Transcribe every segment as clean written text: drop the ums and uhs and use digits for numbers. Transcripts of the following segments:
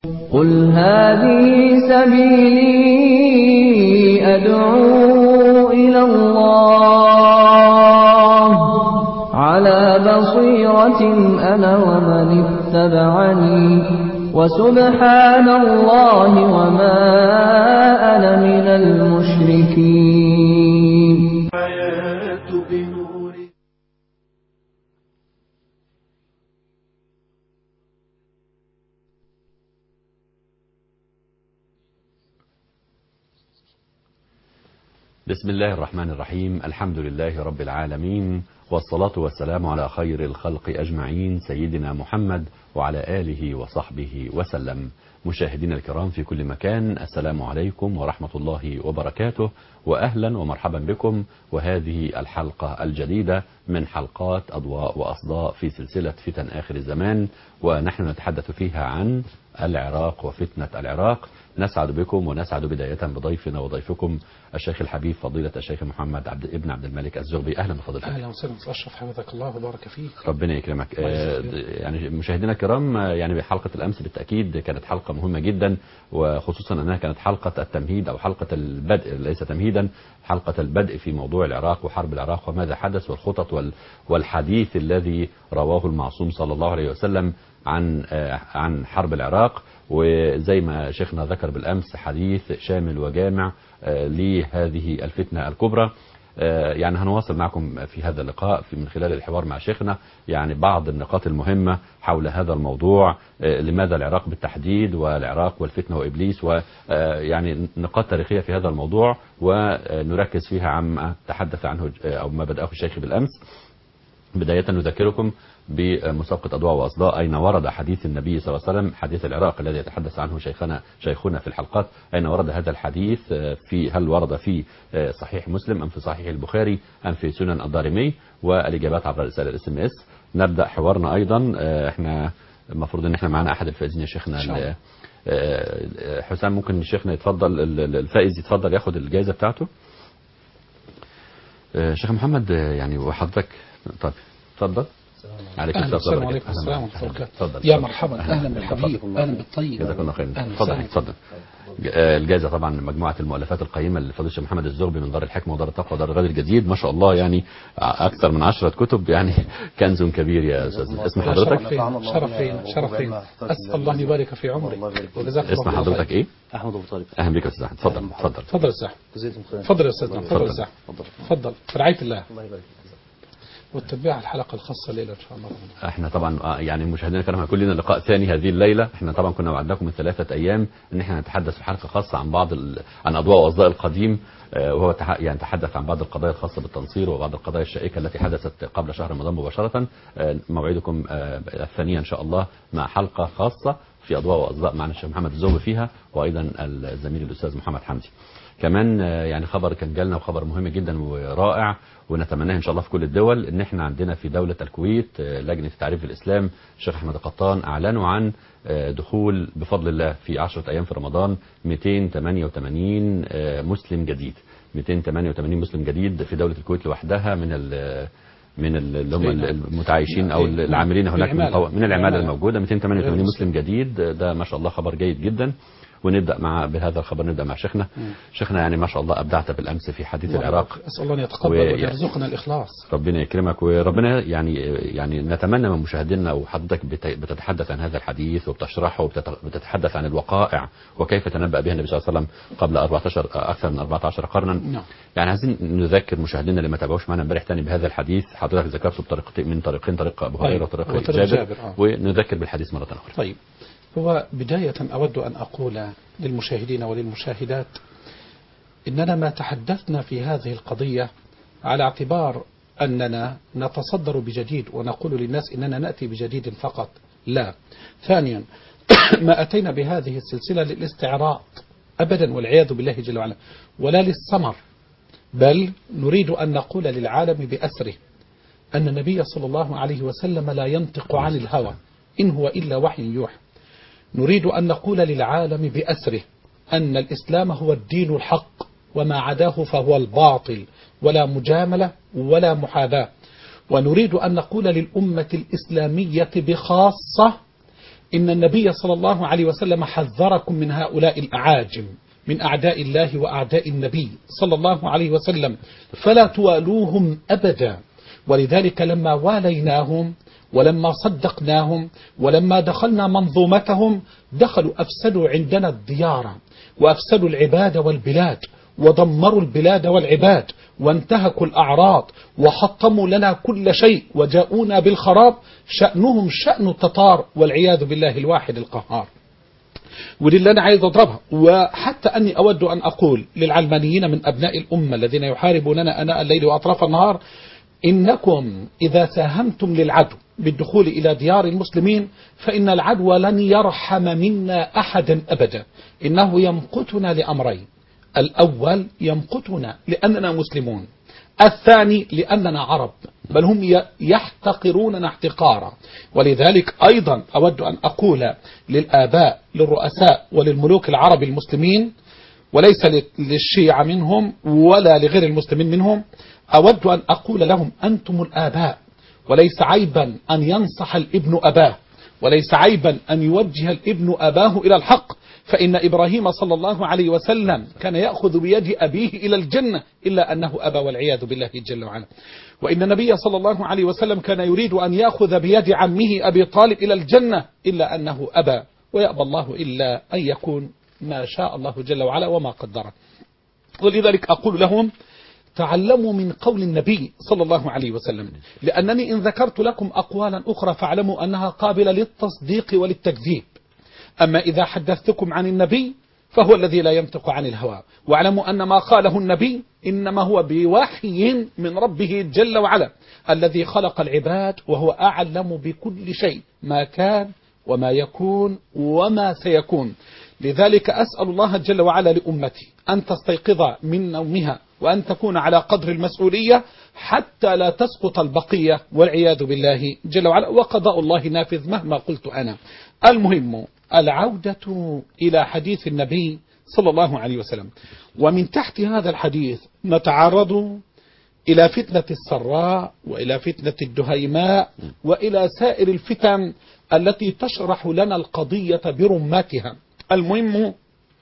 قل هذه سبيلي أدعو إلى الله على بصيرة أنا ومن اتبعني وسبحان الله وما أنا من المشركين. بسم الله الرحمن الرحيم. الحمد لله رب العالمين، والصلاة والسلام على خير الخلق أجمعين سيدنا محمد وعلى آله وصحبه وسلم. مشاهدينا الكرام في كل مكان، السلام عليكم ورحمة الله وبركاته، وأهلا ومرحبا بكم. وهذه الحلقة الجديدة من حلقات أضواء وأصداء في سلسلة فتن آخر الزمان، ونحن نتحدث فيها عن العراق وفتنة العراق. نسعد بكم ونسعد بداية بضيفنا وضيفكم الشيخ الحبيب فضيلة الشيخ محمد ابن عبد الملك الزغبي. أهلا بفضيلتك. أهلا وسهلا أشرف، حفظك الله وبارك فيك. ربنا يكرمك. يعني مشاهدينا الكرام، يعني بحلقة الأمس بالتأكيد كانت حلقة مهمة جدا، وخصوصا أنها كانت حلقة التمهيد أو حلقة البدء، ليس تمهيدا، حلقة البدء في موضوع العراق وحرب العراق وماذا حدث والخطط والحديث الذي رواه المعصوم صلى الله عليه وسلم عن حرب العراق. وزي ما شيخنا ذكر بالأمس، حديث شامل وجامع لهذه الفتنة الكبرى. يعني هنواصل معكم في هذا اللقاء من خلال الحوار مع شيخنا يعني بعض النقاط المهمة حول هذا الموضوع، لماذا العراق بالتحديد، والعراق والفتنة وإبليس، ويعني نقاط تاريخية في هذا الموضوع، ونركز فيها عما تحدث عنه أو ما بدأه الشيخ بالأمس. بداية نذكركم بمسابقة أضواء وأصداء، أين ورد حديث النبي صلى الله عليه وسلم، حديث العراق الذي يتحدث عنه شيخنا في الحلقات. أين ورد هذا الحديث؟ هل ورد في صحيح مسلم أم في صحيح البخاري أم في سنن الدارمي؟ والإجابات عبر رسالة SMS. نبدأ حوارنا أيضا. احنا المفروض ان احنا معنا أحد الفائزين يا شيخنا. حسام، ممكن شيخنا يتفضل، الفائز يتفضل ياخد الجائزة بتاعته. شيخ محمد، يعني وحضرتك طيب اتفضل. السلام عليكم. السلام عليكم. يا مرحبا، اهلا بالحبيب، اهلا بالطيب. جزاك الله خير. اتفضل. الجائزه طبعا مجموعه المؤلفات القيمه لفضيله الشيخ محمد الزغبي من دار الحكمه ودار التقوى ودار الغد الجديد. ما شاء الله، يعني اكثر من 10 كتب، يعني كنز كبير يا استاذ. اسم حضرتك؟ شرف فينا. اسال الله يبارك في عمرك وجزاك الله خير. اسم حضرتك ايه؟ احمد ابو طالب. اهلا بك يا استاذ. اتفضل. تفضل يا استاذ. تفضل يا استاذ. تفضل في رعايه الله. الله يبارك فيك. والتتبيع الحلقة الخاصة الليلة إن شاء الله. احنا طبعا يعني مشاهدينا الكرام هيكون لنا لقاء ثاني هذه الليلة. احنا طبعا كنا وعدناكم من 3 أيام ان احنا نتحدث في حلقة خاصة عن عن أضواء وأصداء القديم، وهو يعني تحدث عن بعض القضايا الخاصة بالتنصير وبعض القضايا الشائكة التي حدثت قبل شهر رمضان مباشرة. موعدكم الثانية إن شاء الله مع حلقة خاصة في أضواء وأصداء معنا الشيخ محمد الزغبي فيها، وأيضا الزميل الأستاذ محمد حمدي. كمان يعني خبر كان جالنا وخبر مهم جدا ورائع، ونتمناه ان شاء الله في كل الدول، ان احنا عندنا في دولة الكويت لجنة تعريف الاسلام الشيخ احمد قطان اعلنوا عن دخول بفضل الله في 10 ايام في رمضان 288 مسلم جديد. 288 مسلم جديد في دولة الكويت لوحدها من اللي هم المتعايشين او العاملين هناك من العمالة الموجودة. 288 مسلم جديد، ده ما شاء الله خبر جيد جدا. ونبدا بهذا الخبر نبدا مع شيخنا يعني ما شاء الله ابدعت بالامس في حديث العراق. اسال الله ان يتقبل ويرزقنا الاخلاص. ربنا يكرمك، وربنا يعني نتمنى من مشاهدينا وحضرتك بتتحدث عن هذا الحديث وبتشرحه وبتتحدث عن الوقائع وكيف تنبأ بها النبي صلى الله عليه وسلم قبل اكثر من 14 قرنا. يعني عايزين نذكر مشاهدينا اللي ما تابعوش معنا امبارح تاني بهذا الحديث. حضرتك ذكرته بطريقتين، طريق ابو هريره وطريق جابر. ونذكر بالحديث مره اخرى. طيب، هو بداية أود أن أقول للمشاهدين وللمشاهدات إننا ما تحدثنا في هذه القضية على اعتبار أننا نتصدر بجديد ونقول للناس إننا نأتي بجديد فقط، لا. ثانيا، ما أتينا بهذه السلسلة للاستعراض أبدا والعياذ بالله جل وعلا، ولا للسمر، بل نريد أن نقول للعالم بأسره أن النبي صلى الله عليه وسلم لا ينطق عن الهوى إن هو إلا وحي يوحى. نريد أن نقول للعالم بأسره أن الإسلام هو الدين الحق، وما عداه فهو الباطل، ولا مجاملة ولا محاباة. ونريد أن نقول للأمة الإسلامية بخاصة إن النبي صلى الله عليه وسلم حذركم من هؤلاء الأعاجم، من أعداء الله وأعداء النبي صلى الله عليه وسلم، فلا توالوهم أبدا. ولذلك لما واليناهم ولما صدقناهم ولما دخلنا منظومتهم دخلوا أفسدوا عندنا الديار وأفسدوا العباد والبلاد ودمروا البلاد والعباد وانتهكوا الأعراض وحطموا لنا كل شيء وجاءونا بالخراب. شأنهم شأن التتار والعياذ بالله الواحد القهار. ودي اللي أنا عايز أضربها. وحتى أني أود أن أقول للعلمانيين من أبناء الأمة الذين يحاربوننا أناء الليل وأطراف النهار: إنكم إذا ساهمتم للعدو بالدخول إلى ديار المسلمين فإن العدو لن يرحم منا أحدا أبدا. إنه يمقتنا لأمرين: الأول يمقتنا لأننا مسلمون، الثاني لأننا عرب، بل هم يحتقروننا احتقارا. ولذلك أيضا أود أن أقول للآباء للرؤساء وللملوك العرب المسلمين، وليس للشيعة منهم ولا لغير المسلمين منهم، أود أن أقول لهم: أنتم الآباء، وليس عيبا أن ينصح الابن أباه، وليس عيبا أن يوجه الابن أباه إلى الحق، فإن إبراهيم صلى الله عليه وسلم كان يأخذ بيد أبيه إلى الجنة إلا أنه أبى والعياذ بالله جل وعلا. وإن النبي صلى الله عليه وسلم كان يريد أن يأخذ بيد عمه أبي طالب إلى الجنة إلا أنه أبى، ويأبى الله إلا أن يكون ما شاء الله جل وعلا وما قدره. ولذلك أقول لهم: تعلموا من قول النبي صلى الله عليه وسلم، لأنني إن ذكرت لكم أقوالا أخرى فاعلموا أنها قابلة للتصديق وللتكذيب. أما إذا حدثتكم عن النبي فهو الذي لا ينطق عن الهوى، واعلموا أن ما قاله النبي إنما هو بوحي من ربه جل وعلا الذي خلق العباد، وهو أعلم بكل شيء ما كان وما يكون وما سيكون. لذلك أسأل الله جل وعلا لأمتي أن تستيقظ من نومها وأن تكون على قدر المسؤولية حتى لا تسقط البقية والعياذ بالله جل وعلا، وقضاء الله نافذ مهما قلت أنا. المهم العودة إلى حديث النبي صلى الله عليه وسلم. ومن تحت هذا الحديث نتعرض إلى فتنة السراء وإلى فتنة الدهيماء وإلى سائر الفتن التي تشرح لنا القضية برماتها. المهم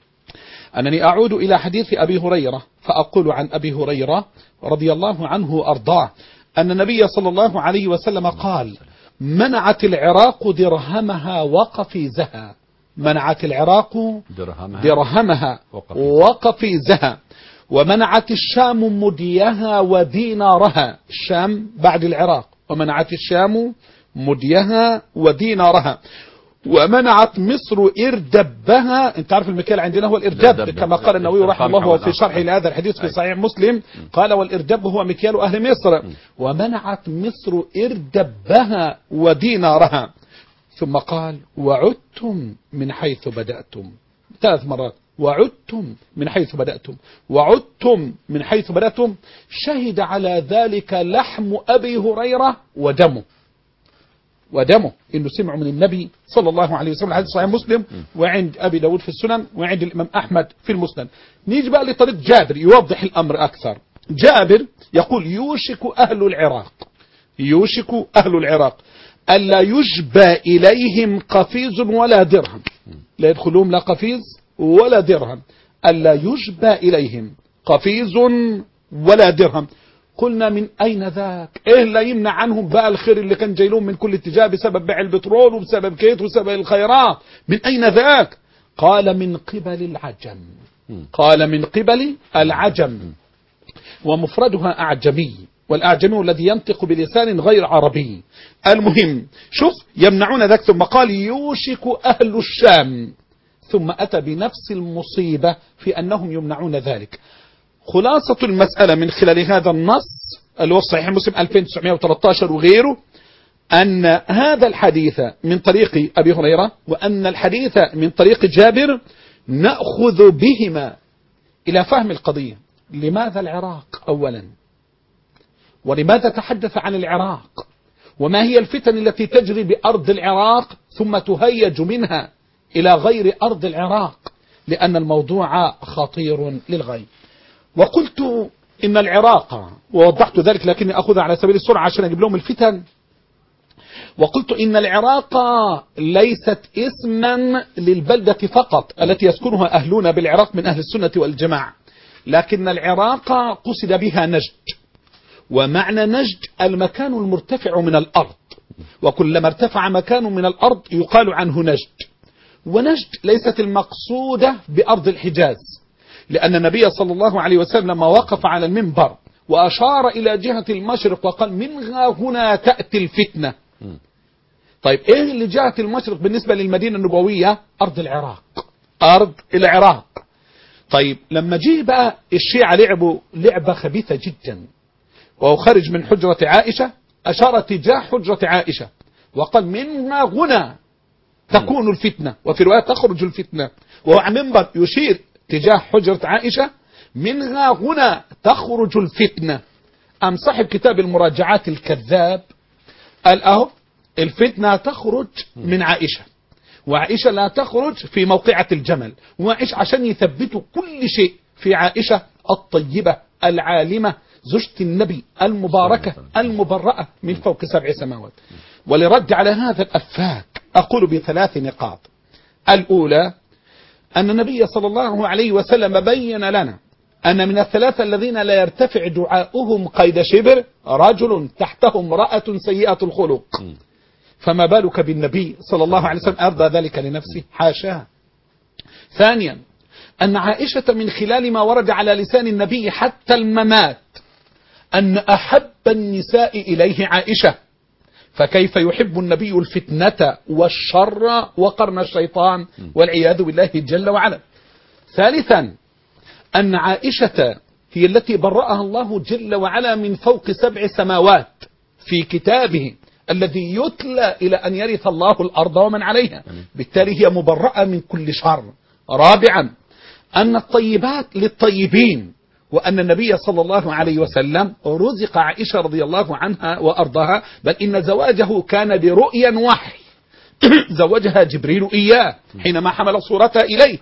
أنني أعود إلى حديث أبي هريرة فأقول عن أبي هريرة رضي الله عنه أرضاه أن النبي صلى الله عليه وسلم قال: منعت العراق درهمها وقفيزها. منعت العراق درهمها وقفيزها. ومنعت الشام مديها ودينارها. الشام بعد العراق. ومنعت الشام مديها ودينارها. ومنعت مصر إردبها. انت عارف المكيال عندنا هو الإردب كما قال النووي رحمه الله في شرح لهذا الحديث في صحيح مسلم، قال: والإردب هو مكيال أهل مصر. ومنعت مصر إردبها ودينارها. ثم قال: وعدتم من حيث بدأتم. 3 مرات: وعدتم من حيث بدأتم، وعدتم من حيث بدأتم. شهد على ذلك لحم أبي هريرة ودمه إنه سمعوا من النبي صلى الله عليه وسلم. حديث صحيح مسلم وعند أبي داود في السنن وعند الإمام أحمد في المسند. نيجي بقى لطريق جابر يوضح الأمر أكثر. جابر يقول: يوشك أهل العراق ألا يجبى إليهم قفيز ولا درهم. لا يدخلهم لا قفيز ولا درهم. ألا يجبى إليهم قفيز ولا درهم. قلنا: من أين ذاك؟ إيه لا يمنع عنهم بقى الخير اللي كان جايلهم من كل اتجاه بسبب بيع البترول وبسبب كيت وبسبب الخيرات؟ من أين ذاك؟ قال: من قبل العجم. قال: من قبل العجم. ومفردها أعجمي، والأعجمي الذي ينطق بلسان غير عربي. المهم شوف، يمنعون ذاك. ثم قال: يوشك أهل الشام. ثم أتى بنفس المصيبة في أنهم يمنعون ذلك. خلاصة المسألة من خلال هذا النص اللي هو صحيح مسلم 2913 وغيره، أن هذا الحديث من طريق أبي هريرة وأن الحديث من طريق جابر نأخذ بهما إلى فهم القضية. لماذا العراق أولا؟ ولماذا تحدث عن العراق؟ وما هي الفتن التي تجري بأرض العراق ثم تهيج منها إلى غير أرض العراق؟ لأن الموضوع خطير للغاية. وقلت إن العراق، ووضحت ذلك لكني أخذ على سبيل السرعة عشان أجيب لهم الفتن. وقلت إن العراق ليست اسما للبلدة فقط التي يسكنها أهلنا بالعراق من أهل السنة والجماعة، لكن العراق قصد بها نجد، ومعنى نجد المكان المرتفع من الأرض، وكلما ارتفع مكان من الأرض يقال عنه نجد. ونجد ليست المقصودة بأرض الحجاز، لأن النبي صلى الله عليه وسلم لما وقف على المنبر وأشار إلى جهة المشرق وقال منها هنا تأتي الفتنة. طيب إيه اللي جهة المشرق بالنسبة للمدينة النبوية؟ أرض العراق، أرض العراق. طيب لما جه بقى الشيعة لعبوا لعبة خبيثة جدا، وهو خرج من حجرة عائشة أشار تجاه حجرة عائشة وقال منها هنا تكون الفتنة، وفي رواية تخرج الفتنة، وهو على منبر يشير تجاه حجرة عائشة منها هنا تخرج الفتنة. أم صاحب كتاب المراجعات الكذاب قال أهو الفتنة تخرج من عائشة، وعائشة لا تخرج في موقعة الجمل، وعائشة عشان يثبتوا كل شيء في عائشة الطيبة العالمة زوجة النبي المباركة المبرأة من فوق 7 سماوات. ولرد على هذا الأفاك أقول ب3 نقاط. الأولى أن النبي صلى الله عليه وسلم بين لنا أن من ال3 الذين لا يرتفع دعاؤهم قيد شبر رجل تحته امرأة سيئة الخلق، فما بالك بالنبي صلى الله عليه وسلم أرضى ذلك لنفسه؟ حاشاه. ثانيا أن عائشة من خلال ما ورد على لسان النبي حتى الممات أن أحب النساء إليه عائشة، فكيف يحب النبي الفتنة والشر وقرن الشيطان والعياذ بالله جل وعلا. ثالثا أن عائشة هي التي برأها الله جل وعلا من فوق 7 سماوات في كتابه الذي يتلى إلى أن يرث الله الأرض ومن عليها، بالتالي هي مبرأة من كل شر. رابعا أن الطيبات للطيبين، وأن النبي صلى الله عليه وسلم رزق عائشة رضي الله عنها وأرضها، بل إن زواجه كان برؤيا وحي زوجها جبريل إياه حينما حمل صورتها إليه.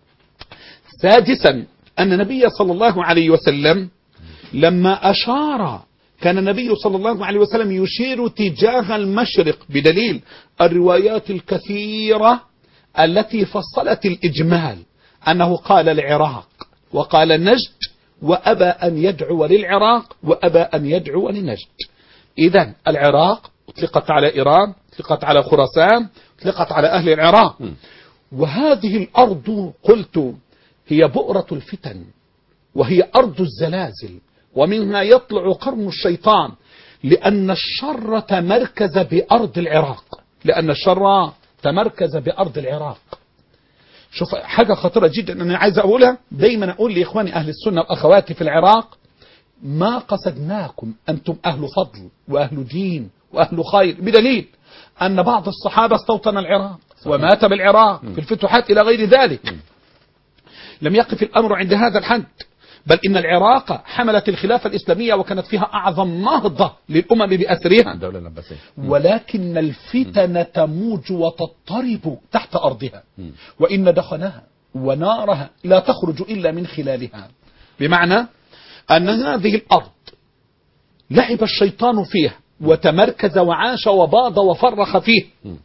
سادسا أن النبي صلى الله عليه وسلم لما أشار كان النبي صلى الله عليه وسلم يشير تجاه المشرق، بدليل الروايات الكثيرة التي فصلت الإجمال أنه قال العراق وقال نجد، وأبى أن يدعو للعراق وأبى أن يدعو لنجد. إذن العراق اطلقت على إيران، اطلقت على خراسان، اطلقت على أهل العراق. وهذه الأرض قلت هي بؤرة الفتن، وهي أرض الزلازل، ومنها يطلع قرن الشيطان، لأن الشر تمركز بأرض العراق، لأن الشر تمركز بأرض العراق. شوف حاجة خطيرة جدا أنا عايز أقولها، دايما أقول لإخواني أهل السنة وأخواتي في العراق ما قصدناكم، أنتم أهل فضل وأهل دين وأهل خير، بدليل أن بعض الصحابة استوطن العراق ومات بالعراق في الفتوحات إلى غير ذلك. لم يقف الأمر عند هذا الحد، بل إن العراق حملت الخلافة الإسلامية وكانت فيها أعظم نهضة للأمم بأسرها، الدولة العباسية، ولكن الفتن تموج وتضطرب تحت أرضها، وإن دخنها ونارها لا تخرج إلا من خلالها. بمعنى أن هذه الأرض لعب الشيطان فيها وتمركز وعاش وباض وفرخ فيه.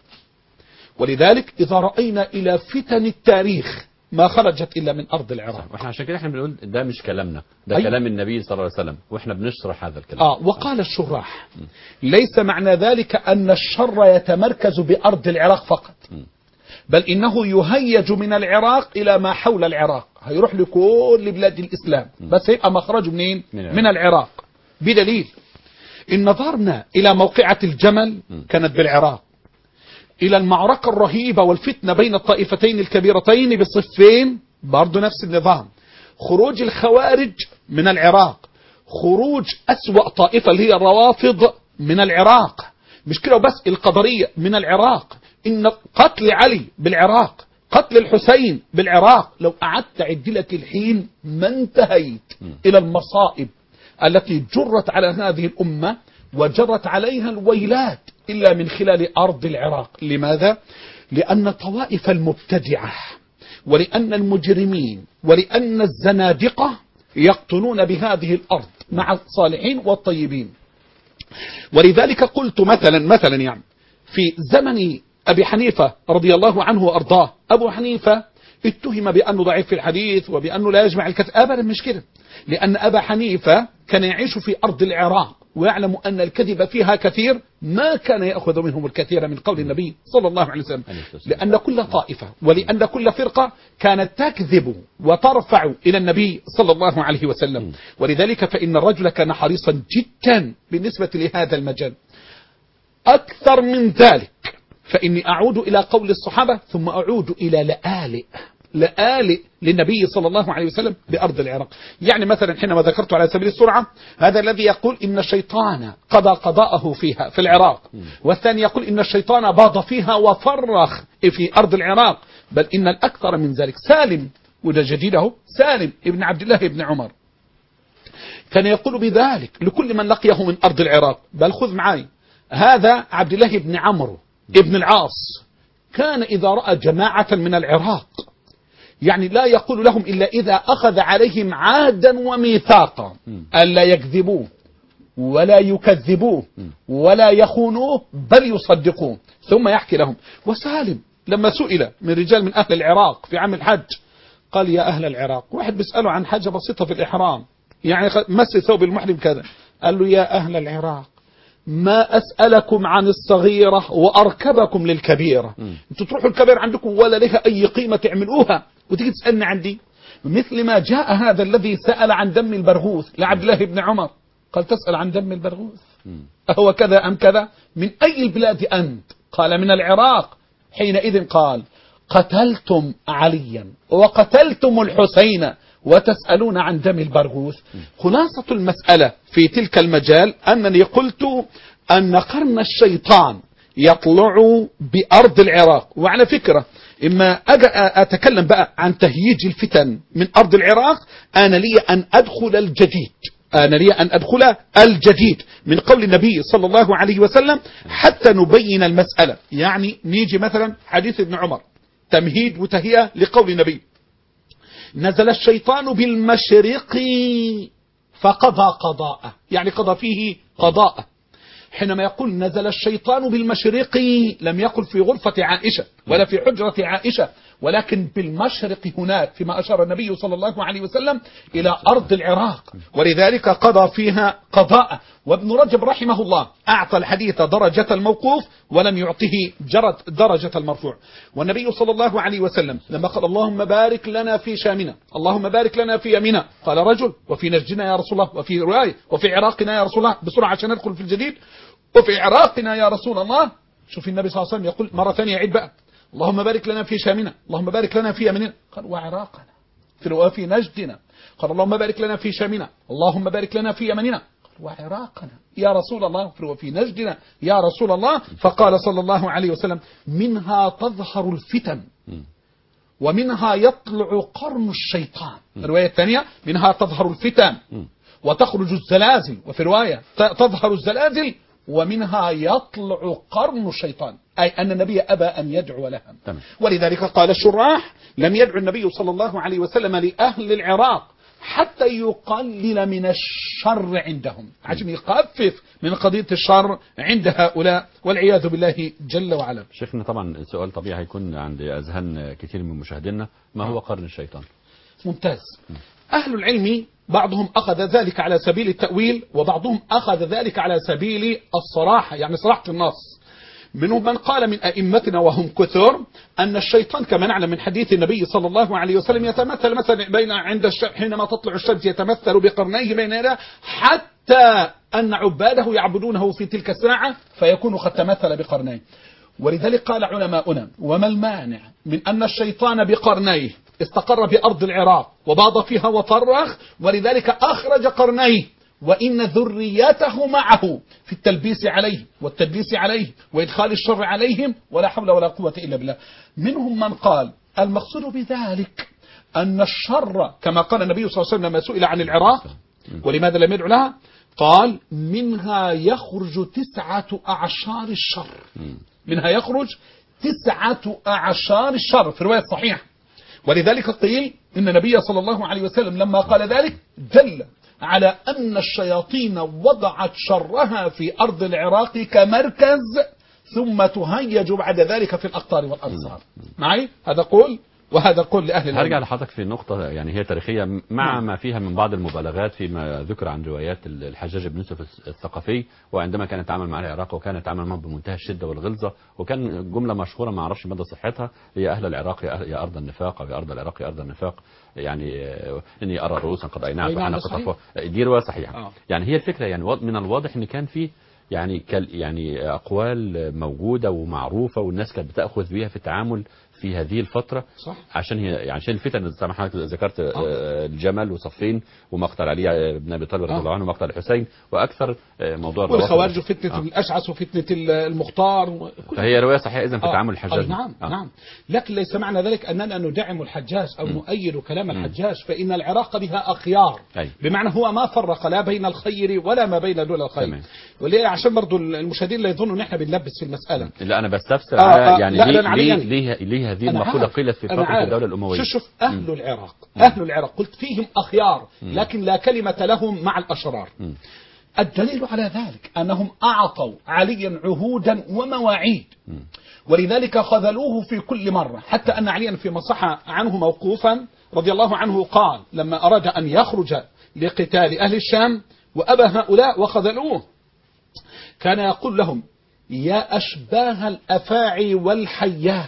ولذلك إذا رأينا إلى فتن التاريخ ما خرجت إلا من أرض العراق. واحنا عشان كده احنا بنقول ده مش كلامنا، ده كلام النبي صلى الله عليه وسلم، واحنا بنشرح هذا الكلام. وقال الشراح ليس معنى ذلك أن الشر يتمركز بأرض العراق فقط، بل إنه يهيج من العراق إلى ما حول العراق، هيروح لكل بلاد الإسلام، بس هيبقى مخرجه منين؟ من العراق. بدليل إن نظرنا إلى موقعة الجمل كانت بالعراق، إلى المعركة الرهيبة والفتنة بين الطائفتين الكبيرتين بالصفين برضو نفس النظام. خروج الخوارج من العراق، خروج أسوأ طائفة اللي هي الروافض من العراق، مش كده وبس، القدرية من العراق، إن قتل علي بالعراق، قتل الحسين بالعراق، لو قعدت أعد لك الحين ما انتهيت إلى المصائب التي جرت على هذه الأمة وجرت عليها الويلات إلا من خلال أرض العراق. لماذا؟ لأن طوائف المبتدعة ولأن المجرمين ولأن الزنادقة يقطنون بهذه الأرض مع الصالحين والطيبين. ولذلك قلت مثلا يعني في زمن أبي حنيفة رضي الله عنه وأرضاه، أبو حنيفة اتهم بأنه ضعيف في الحديث وبأنه لا يجمع الكتب. أبدا مش كده، لأن أبا حنيفة كان يعيش في أرض العراق ويعلم أن الكذب فيها كثير، ما كان يأخذ منهم الكثير من قول النبي صلى الله عليه وسلم، لأن كل طائفة ولأن كل فرقة كانت تكذب وترفع إلى النبي صلى الله عليه وسلم. ولذلك فإن الرجل كان حريصا جدا بالنسبة لهذا المجال. أكثر من ذلك فإني أعود إلى قول الصحابة ثم أعود إلى لآلئ للنبي صلى الله عليه وسلم بأرض العراق. يعني مثلا حينما ذكرت على سبيل السرعة هذا الذي يقول إن الشيطان قضى قضاءه فيها في العراق، والثاني يقول إن الشيطان باض فيها وفرخ في أرض العراق، بل إن الأكثر من ذلك سالم، وده جديده سالم ابن عبد الله ابن عمر كان يقول بذلك لكل من لقيه من أرض العراق. بل خذ معي هذا عبد الله بن عمرو ابن العاص، كان إذا رأى جماعة من العراق يعني لا يقول لهم إلا إذا أخذ عليهم عهدا وميثاقا ألا يكذبوه ولا يكذبوه ولا يخونوه بل يصدقوه، ثم يحكي لهم. وسالم لما سئل من رجال من أهل العراق في عام الحج قال يا أهل العراق، واحد بيسأله عن حاجة بسيطة في الإحرام يعني مس ثوب المحرم كذا، قال له يا أهل العراق ما أسألكم عن الصغيرة وأركبكم للكبيرة، انتوا تروحوا الكبير عندكم ولا لها أي قيمة تعملوها وتيجي تسألني عندي. مثل ما جاء هذا الذي سأل عن دم البرغوث لعبد الله بن عمر، قال تسأل عن دم البرغوث أهو كذا أم كذا؟ من أي البلاد أنت؟ قال من العراق. حينئذ قال قتلتم عليا وقتلتم الحسين وتسألون عن دم البرغوث. خلاصة المسألة في تلك المجال أنني قلت أن قرن الشيطان يطلع بأرض العراق. وعلى فكرة إما أتكلم بقى عن تهييج الفتن من أرض العراق، أنا لي أن أدخل الجديد من قول النبي صلى الله عليه وسلم حتى نبين المسألة. يعني نيجي مثلا حديث ابن عمر تمهيد وتهيئة لقول النبي نزل الشيطان بالمشرق فقضى قضاءه، يعني قضى فيه قضاءه. حينما يقول نزل الشيطان بالمشرق لم يقل في غرفة عائشة ولا في حجرة عائشة، ولكن بالمشرق هناك فيما أشار النبي صلى الله عليه وسلم إلى أرض العراق، ولذلك قضى فيها قضاء. وابن رجب رحمه الله أعطى الحديث درجة الموقوف ولم يعطه درجة المرفوع. والنبي صلى الله عليه وسلم لما قال اللهم بارك لنا في شامنا اللهم بارك لنا في يمنا، قال رجل وفي نجدنا يا رسول الله، وفي رواية وفي عراقنا يا رسول الله، بسرعة عشان ندخل في الجديد، وفي عراقنا يا رسول الله. شوف النبي صلى الله عليه وسلم يقول مرة ثانية عيد بقى اللهم بارك لنا في شامنا اللهم بارك لنا في يمننا، قال وعراقنا، في نجدنا، قال اللهم بارك لنا في شامنا اللهم بارك لنا في يمننا، قال وعراقنا يا رسول الله، وفي نجدنا يا رسول الله. فقال صلى الله عليه وسلم منها تظهر الفتن ومنها يطلع قرن الشيطان. الرواية الثانية منها تظهر الفتن وتخرج الزلازل، وفي رواية تظهر الزلازل ومنها يطلع قرن الشيطان، أي أن النبي أبى أن يدعو لها. ولذلك قال الشراح لم يدعو النبي صلى الله عليه وسلم لأهل العراق حتى يقلل من الشر عندهم، عشان يخفف من قضية الشر عند هؤلاء والعياذ بالله جل وعلا. شيخنا طبعا السؤال طبيعي هيكون عند أذهان كثير من مشاهدينا، ما هو قرن الشيطان؟ ممتاز. أهل العلم بعضهم أخذ ذلك على سبيل التأويل وبعضهم أخذ ذلك على سبيل الصراحة، يعني صراحة النص. منهم من قال من أئمتنا وهم كثر أن الشيطان كما نعلم من حديث النبي صلى الله عليه وسلم يتمثل مثلا بين حينما تطلع الشمس يتمثل بقرنيه بين يديه، حتى أن عباده يعبدونه في تلك الساعة فيكون قد تمثل بقرنيه. ولذلك قال علماؤنا وما المانع من أن الشيطان بقرنيه استقر بأرض العراق وباض فيها وفرخ، ولذلك أخرج قرنيه وإن ذريته معه في التلبيس عليه والتدليس عليه وإدخال الشر عليهم ولا حول ولا قوة إلا بالله. منهم من قال المقصود بذلك أن الشر كما قال النبي صلى الله عليه وسلم لما سئل عن العراق ولماذا لم يدعو لها، قال منها يخرج 9 أعشار الشر، منها يخرج 9 أعشار الشر في رواية صحيحة. ولذلك قيل إن النبي صلى الله عليه وسلم لما قال ذلك دل على أن الشياطين وضعت شرها في أرض العراق كمركز ثم تهيج بعد ذلك في الأقطار والأمصار. معي؟ هذا قول وهذا قول لأهل العلم. هرجع لحضرتك في نقطة يعني هي تاريخية مع ما فيها من بعض المبالغات فيما ذكر عن روايات الحجاج بن يوسف الثقفي، وعندما كان يتعامل مع العراق وكان يتعامل معهم بمنتهى الشدة والغلظة، وكان جملة مشهورة ما أعرفش مدى صحتها، هي أهل العراق يا أرض النفاق، أو يا أرض العراق يا أرض النفاق، يعني إني أرى رؤوسا قد أينعت وحنا قد. دي رواية صحيحة. يعني هي الفكرة يعني من الواضح إن كان في يعني أقوال موجودة ومعروفة والناس كانت بتأخذ بيها في التعامل في هذه الفترة. صح. عشان هي يعني عشان الفتن زي ما حضرتك ذكرت الجمل وصفين ومقتل علي بن ابي طالب رضي الله عنه ومقتل الحسين، واكثر موضوع والخوارج وفتنة الاشعث وفتنة المختار. فهي رواية صحيحة اذا في تعامل الحجاج. نعم. نعم. لكن ليس معنى ذلك اننا ندعم الحجاج او نؤيد كلام الحجاج، فان العراق بها اخيار. بمعنى هو ما فرق لا بين الخير ولا ما بين دول الخير. وليه؟ عشان برضو المشاهدين لا يظنوا ان احنا بنلبس في المسألة. لا انا بستفسر على يعني ليه هذه المقولة قيلت في فترة الدولة الأموية. شوف أهل العراق، أهل العراق قلت فيهم أخيار لكن لا كلمة لهم مع الأشرار. الدليل على ذلك أنهم أعطوا عليا عهودا ومواعيد، ولذلك خذلوه في كل مرة، حتى أن عليا فيما صح عنه موقوفا رضي الله عنه قال لما أراد أن يخرج لقتال أهل الشام وأبى هؤلاء وخذلوه، كان يقول لهم: يا أشباه الأفاعي والحيات،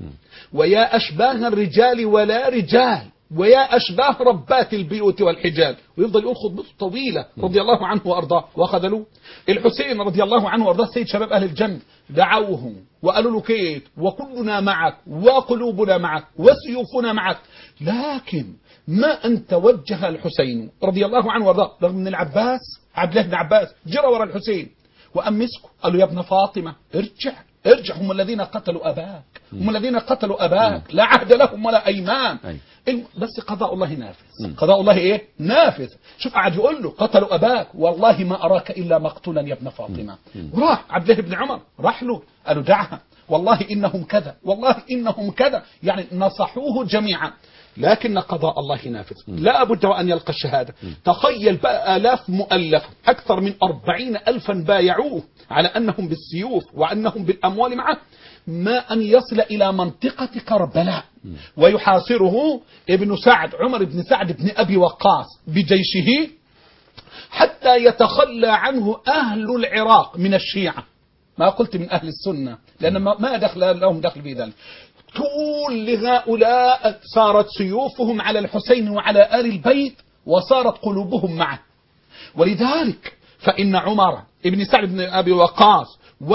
ويا أشباه الرجال ولا رجال، ويا أشباه ربات البيوت والحجال. ويفضل يقول خطبته طويلة رضي الله عنه وأرضاه وخذلوه. الحسين رضي الله عنه وأرضاه سيد شباب أهل الجنة دعوه وقالوا له كيف وكلنا معك وقلوبنا معك وسيوفنا معك، لكن ما أن توجه الحسين رضي الله عنه وأرضاه رغم من العباس عبد الله بن عباس جرى وراء الحسين وأمسكه قالوا: يا ابن فاطمة ارجع، هم الذين قتلوا أباك، هم الذين قتلوا أباك، لا عهد لهم ولا أيمان. بس قضاء الله نافذ. قضاء الله إيه؟ نافذ. شوف قاعد يقول له: قتلوا أباك والله ما أراك إلا مقتولا يا ابن فاطمة. وراح عبد الله بن عمر راح له قالوا: دعها، والله إنهم كذا، والله إنهم كذا، يعني نصحوه جميعا. لكن قضاء الله نافذ، لا بد وأن يلقى الشهادة. تخيل بقى آلاف مؤلفة، أكثر من 40,000 بايعوه على أنهم بالسيوف وأنهم بالأموال معه، ما أن يصل إلى منطقة كربلاء ويحاصره ابن سعد عمر بن سعد بن أبي وقاص بجيشه حتى يتخلى عنه أهل العراق من الشيعة. ما قلت من أهل السنة لأن ما دخل لهم دخل في ذلك. كل هؤلاء صارت سيوفهم على الحسين وعلى آل البيت وصارت قلوبهم معه. ولذلك فإن عمر ابن سعد بن أبي وقاص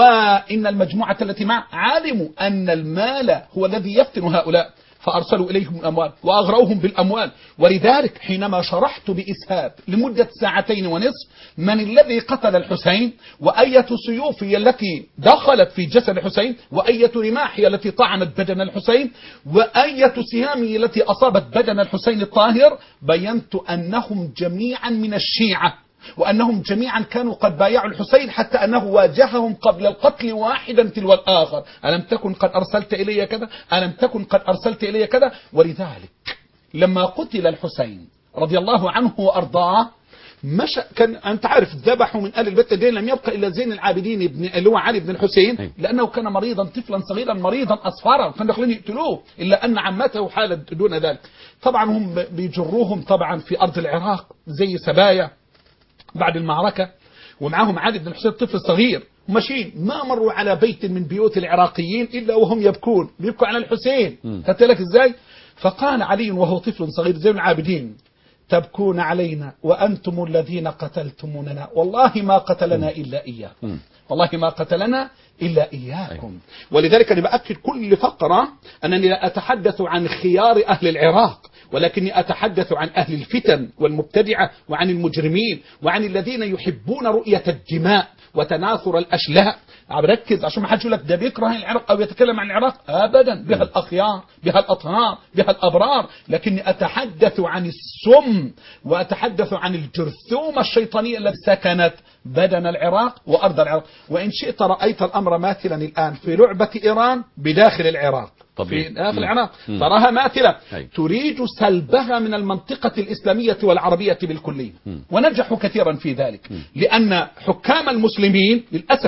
وإن المجموعة التي معه علموا أن المال هو الذي يفتن هؤلاء، فأرسلوا إليهم الأموال وأغرؤوهم بالأموال. ولذلك حينما شرحت بإسهاب لمدة 2.5 ساعة من الذي قتل الحسين، وأية سيوف هي التي دخلت في جسد الحسين، وأية رماح هي التي طعنت بدن الحسين، وأية سهام هي التي أصابت بدن الحسين الطاهر، بينت أنهم جميعا من الشيعة، وأنهم جميعا كانوا قد بايعوا الحسين حتى أنه واجههم قبل القتل واحدا تلو الآخر: ألم تكن قد أرسلت إلي كذا، ألم تكن قد أرسلت إلي كذا. ولذلك لما قتل الحسين رضي الله عنه وأرضاه مشى، كان أنت عارف ذبحوا من آل البيت الدين لم يبقى إلا زين العابدين اللي هو علي بن الحسين، لأنه كان مريضا طفلا صغيرا مريضا أصفارا وكانوا داخلين يقتلوه، إلا أن عمته حالت دون ذلك. طبعا هم بيجروهم طبعا في أرض العراق زي سبايا بعد المعركة، ومعهم علي بن الحسين طفل صغير وماشيين، ما مروا على بيت من بيوت العراقيين إلا وهم يبكون، بيبكوا على الحسين. خدت لك إزاي؟ فقال علي وهو طفل صغير زين العابدين: تبكون علينا وأنتم الذين قتلتموننا، والله ما قتلنا إلا إياكم، والله ما قتلنا إلا إياكم. ولذلك أنا بأكد كل فقرة أنني لا أتحدث عن خيار أهل العراق، ولكني أتحدث عن أهل الفتن والمبتدعة وعن المجرمين وعن الذين يحبون رؤية الدماء وتناثر الأشلاء. ركز عشان ما حد يقول لك ده بيكره العراق أو يتكلم عن العراق، أبدا، بها الأخيار بها الأطهار بها الأبرار. لكني أتحدث عن السم وأتحدث عن الجرثومة الشيطانية التي سكنت بدن العراق وأرض العراق. وإن شئت رأيت الأمر ماثلا الآن في لعبة إيران بداخل العراق، في داخل العراق تراها ماثلة تريد سلبها من المنطقة الإسلامية والعربية بالكلية، ونجحوا كثيرا في ذلك، لأن حكام المسلمين للأسف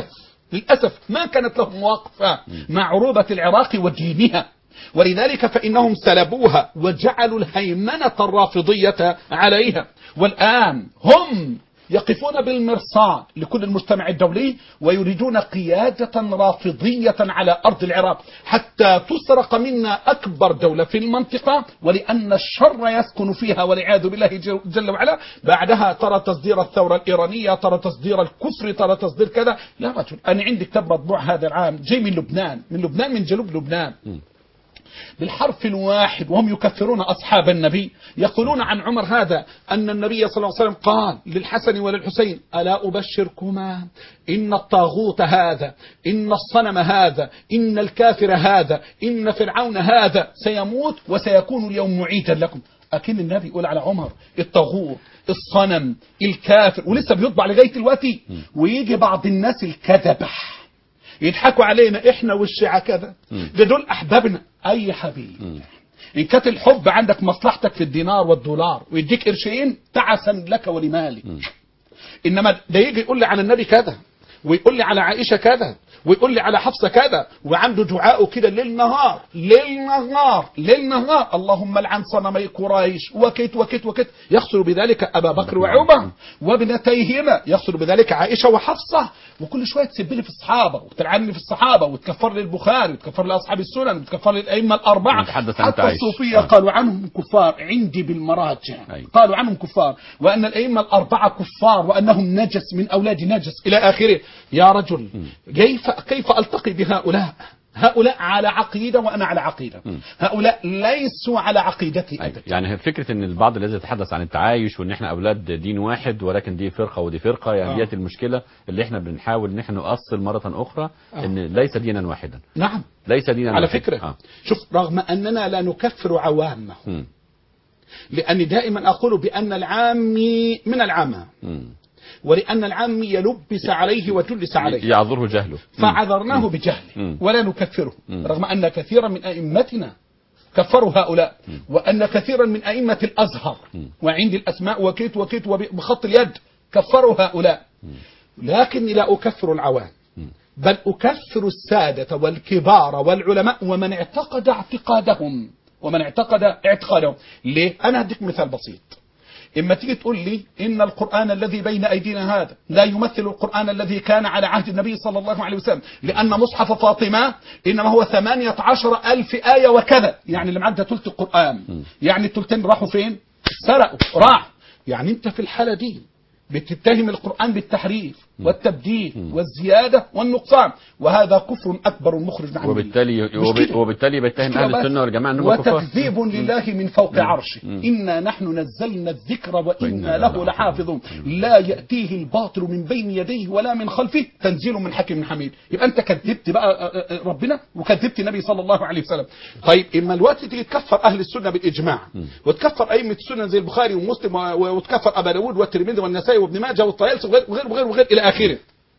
للأسف ما كانت لهم واقفة مع عروبة العراق ودينها، ولذلك فإنهم سلبوها وجعلوا الهيمنة الرافضية عليها، والآن هم يقفون بالمرصاد لكل المجتمع الدولي ويريدون قيادة رافضية على أرض العراق حتى تسرق منا أكبر دولة في المنطقة، ولأن الشر يسكن فيها والعياذ بالله جل وعلا. بعدها ترى تصدير الثورة الإيرانية، ترى تصدير الكفر، ترى تصدير كذا. يا رجل أنا عندي كتاب مطبوع هذا العام جاي من لبنان، من جنوب لبنان بالحرف الواحد، وهم يكفرون أصحاب النبي، يقولون عن عمر هذا أن النبي صلى الله عليه وسلم قال للحسن وللحسين: ألا أبشركما إن الطاغوت هذا، إن الصنم هذا، إن الكافر هذا، إن فرعون هذا سيموت وسيكون اليوم معيدا لكم. أكن النبي يقول على عمر الطاغوت، الصنم، الكافر، ولسه بيطبع لغاية دلوقتي. ويجي بعض الناس الكذبة يضحكوا علينا احنا والشيعة كذا، ده دول احبابنا. اي حبيب ان كانت الحب عندك مصلحتك في الدينار والدولار ويديك قرشين تعسا لك ولمالك، انما ده يجي يقول لي على النبي كذا، ويقول لي على عائشة كذا، ويقول لي على حفصة كذا، وعنده دعاءه كده ليل نهار ليل نهار ليل نهار: اللهم لعن صنمي قريش وكت وكت وكت. يقصد بذلك أبا بكر وعمر وابنتيهما، يقصد بذلك عائشة وحفصة. وكل شوية تسب لي في الصحابة وتلعني في الصحابة وتكفر لي البخاري وتكفر لي أصحاب السنن وتكفر لي الأئمة الأربعة. حتى الصوفية قالوا عنهم كفار عندي بالمراجع، قالوا عنهم كفار، وأن الأئمة الأربعة كفار وأنهم نجس من أولاد نجس إلى آخره. يا رجل كيف ألتقي بهؤلاء؟ هؤلاء على عقيدة وأنا على عقيدة، هؤلاء ليسوا على عقيدتي أبدا. يعني فكرة أن البعض الذي يتحدث عن التعايش وأن احنا أولاد دين واحد ولكن دي فرقة ودي فرقة، يعني ديت المشكلة اللي احنا بنحاول أن احنا نؤصل مرة أخرى أن ليس دينا واحدا. نعم ليس دينا على واحدا. فكرة شوف، رغم أننا لا نكفر عوامه، لأني دائما أقول بأن العامي من العامة، ولأن العام يلبس عليه وتلس عليه يعذره جهله، فعذرناه بجهله ولا نكفره، رغم أن كثيرا من أئمتنا كفروا هؤلاء، وأن كثيرا من أئمة الأزهر وعندي الأسماء وكيت وكيت وبخط اليد كفروا هؤلاء. لكني لا أكفر العوام، بل أكفر السادة والكبار والعلماء ومن اعتقد اعتقادهم ليه؟ أنا أديك مثال بسيط. إما تيجي تقول لي إن القرآن الذي بين أيدينا هذا لا يمثل القرآن الذي كان على عهد النبي صلى الله عليه وسلم، لأن مصحف فاطمة إنما هو 18,000 آية وكذا، يعني اللي معدها ثلث القرآن، يعني الثلثين راحوا فين؟ سرقوا، راح. يعني أنت في الحالة دي بتتهم القرآن بالتحريف والتبديل والزيادة والنقصان، وهذا كفر أكبر مخرج عن وبالتالي بيتهم أهل السنة والجماعة أنهم كفار، وتكذيب لله من فوق عرشه. إنا نحن نزلنا الذكر وإنا له لحافظون، لا يأتيه الباطل من بين يديه ولا من خلفه، تنزيل من حكيم حميد. يبقى أنت كذبت بقى ربنا وكذبت النبي صلى الله عليه وسلم. طيب إما الوقت تيجي تكفر أهل السنة بالإجماع وتكفر أئمة السنة زي البخاري ومسلم وتكفر أبا داود والترمذي والنسائي وابن ماجه والطيالسي وغير إلى آخره.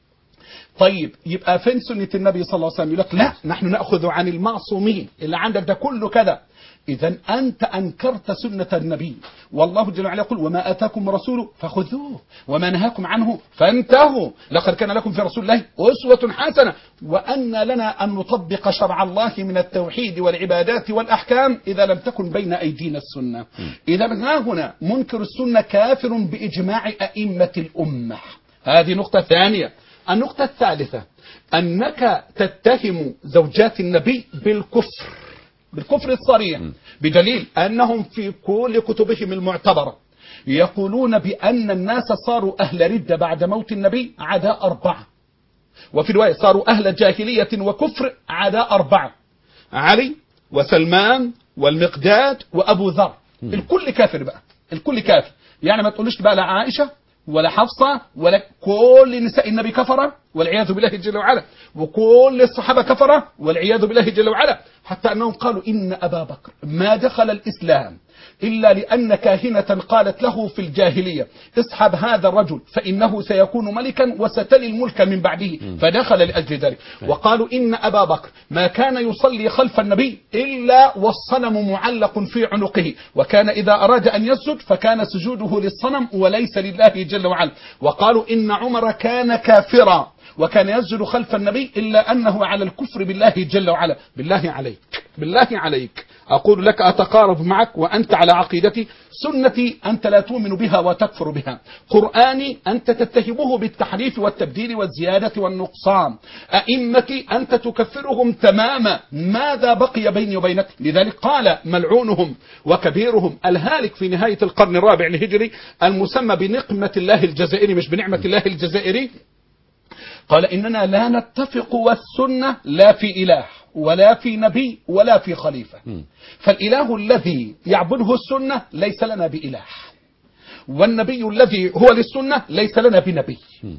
طيب يبقى فين سنة النبي صلى الله عليه وسلم؟ يقول لك لا، نحن نأخذ عن المعصومين، اللي عندك ده كله كذا. إذا أنت أنكرت سنة النبي، والله جل وعلا يقول: وما آتاكم رسوله فخذوه وما نهاكم عنه فانتهوا، لقد كان لكم في رسول الله أسوة حسنة. وأن لنا أن نطبق شرع الله من التوحيد والعبادات والأحكام إذا لم تكن بين أيدينا السنة. إذا ها هنا منكر السنة كافر بإجماع أئمة الأمة. هذه نقطة ثانية. النقطة الثالثة أنك تتهم زوجات النبي بالكفر الصريح، بدليل أنهم في كل كتبهم المعتبرة يقولون بأن الناس صاروا أهل ردة بعد موت النبي عدا 4، وفي رواية صاروا أهل جاهلية وكفر عدا 4: علي وسلمان والمقداد وأبو ذر. الكل كافر بقى، الكل كافر. يعني ما تقولش بقى لا عائشة ولا حفصة ولا كل نساء النبي كفرة والعياذ بالله جل وعلا، وكل الصحابة كفرة والعياذ بالله جل وعلا، حتى أنهم قالوا إن أبا بكر ما دخل الإسلام إلا لأن كاهنة قالت له في الجاهلية اسحب هذا الرجل فإنه سيكون ملكا وستلي الملك من بعده، فدخل لأجل ذلك. وقالوا إن أبا بكر ما كان يصلي خلف النبي إلا والصنم معلق في عنقه، وكان إذا أراد أن يسجد فكان سجوده للصنم وليس لله جل وعلا. وقالوا إن عمر كان كافرا وكان يسجد خلف النبي إلا أنه على الكفر بالله جل وعلا. بالله عليك أقول لك أتقارب معك وأنت على عقيدتي، سنتي أنت لا تؤمن بها وتكفر بها، قرآني أنت تتهمه بالتحريف والتبديل والزيادة والنقصان، أئمتي أنت تكفرهم تماما، ماذا بقي بيني وبينك؟ لذلك قال ملعونهم وكبيرهم الهالك في نهاية القرن الرابع الهجري المسمى بنقمة الله الجزائري مش بنعمة الله الجزائري، قال إننا لا نتفق والسنة لا في إله ولا في نبي ولا في خليفة. فالإله الذي يعبده السنة ليس لنا بإله، والنبي الذي هو للسنة ليس لنا بنبي،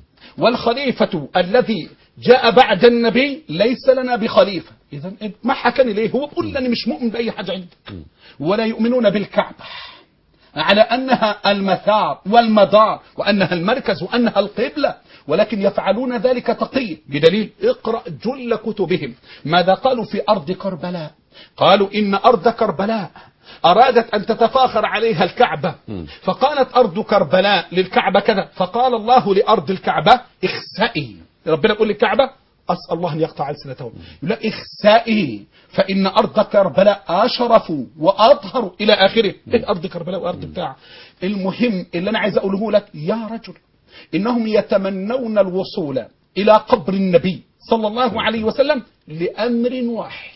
والخليفة الذي جاء بعد النبي ليس لنا بخليفة. إذا ما حكاني ليه؟ هو بقول لي مش مؤمن بأي حاجة عندك. ولا يؤمنون بالكعبة على أنها المثار والمدار وأنها المركز وأنها القبلة، ولكن يفعلون ذلك تقيا، بدليل اقرأ جل كتبهم ماذا قالوا في أرض كربلاء. قالوا إن أرض كربلاء أرادت أن تتفاخر عليها الكعبة، فقالت أرض كربلاء للكعبة كذا، فقال الله لأرض الكعبة اخسئي. ربنا يقول للكعبة أسأل الله أن يقطع ألسنتهم، يقول لك اخسئي فإن أرض كربلاء أشرف وأطهر إلى آخره. إيه أرض كربلاء وأرض بتاع؟ المهم اللي أنا عايز أقوله لك يا رجل، إنهم يتمنون الوصول إلى قبر النبي صلى الله عليه وسلم لأمر واحد،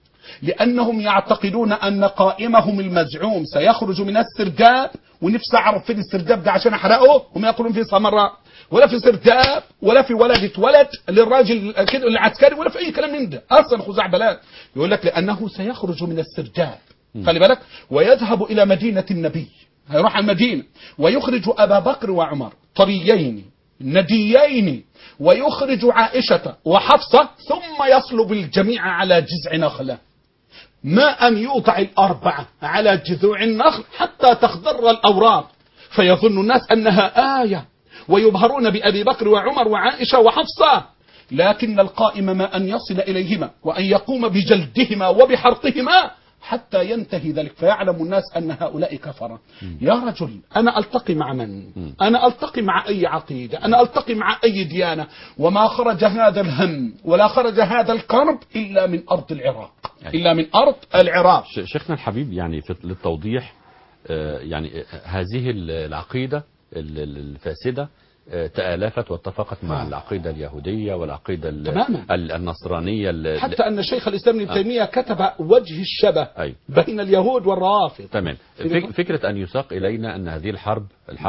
لأنهم يعتقدون أن قائمهم المزعوم سيخرج من السرداب، ونفسي أعرف فين السرداب ده عشان أحرقه. هم يقولون في سامراء ولا في سرداب ولا في ولدة ولد للراجل كده العسكري ولا في أي كلام من ده، أصلا خزعبلات. يقول لك لأنه سيخرج من السرداب، خلي بالك، ويذهب إلى مدينة النبي، هيروح المدينة ويخرج أبا بكر وعمر طريين نديين، ويخرج عائشة وحفصة، ثم يصلب الجميع على جذع نخلة، ما أن يوضع الأربعة على جذوع النخل حتى تخضر الأوراق، فيظن الناس أنها آية، ويبهرون بأبي بكر وعمر وعائشة وحفصة، لكن القائم ما أن يصل إليهما وأن يقوم بجلدهما وبحرقهما حتى ينتهي ذلك، فيعلم الناس أن هؤلاء كفرة. يا رجل أنا ألتقي مع من؟ أنا ألتقي مع أي عقيدة؟ أنا ألتقي مع أي ديانة؟ وما خرج هذا الهم ولا خرج هذا الكرب إلا من أرض العراق، إلا من أرض العراق. شيخنا الحبيب، يعني للتوضيح، يعني هذه العقيدة الفاسدة تآلفت واتفقت مع العقيدة اليهودية والعقيدة النصرانية، حتى أن شيخ الإسلام ابن تيمية كتب وجه الشبه بين اليهود والروافض. تمام. فكرة أن يساق إلينا أن هذه الحرب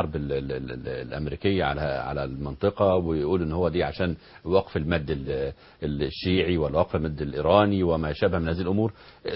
الأمريكية على المنطقة، ويقول أن هو دي عشان وقف المد الشيعي والوقف المد الإيراني وما شابه من هذه الأمور،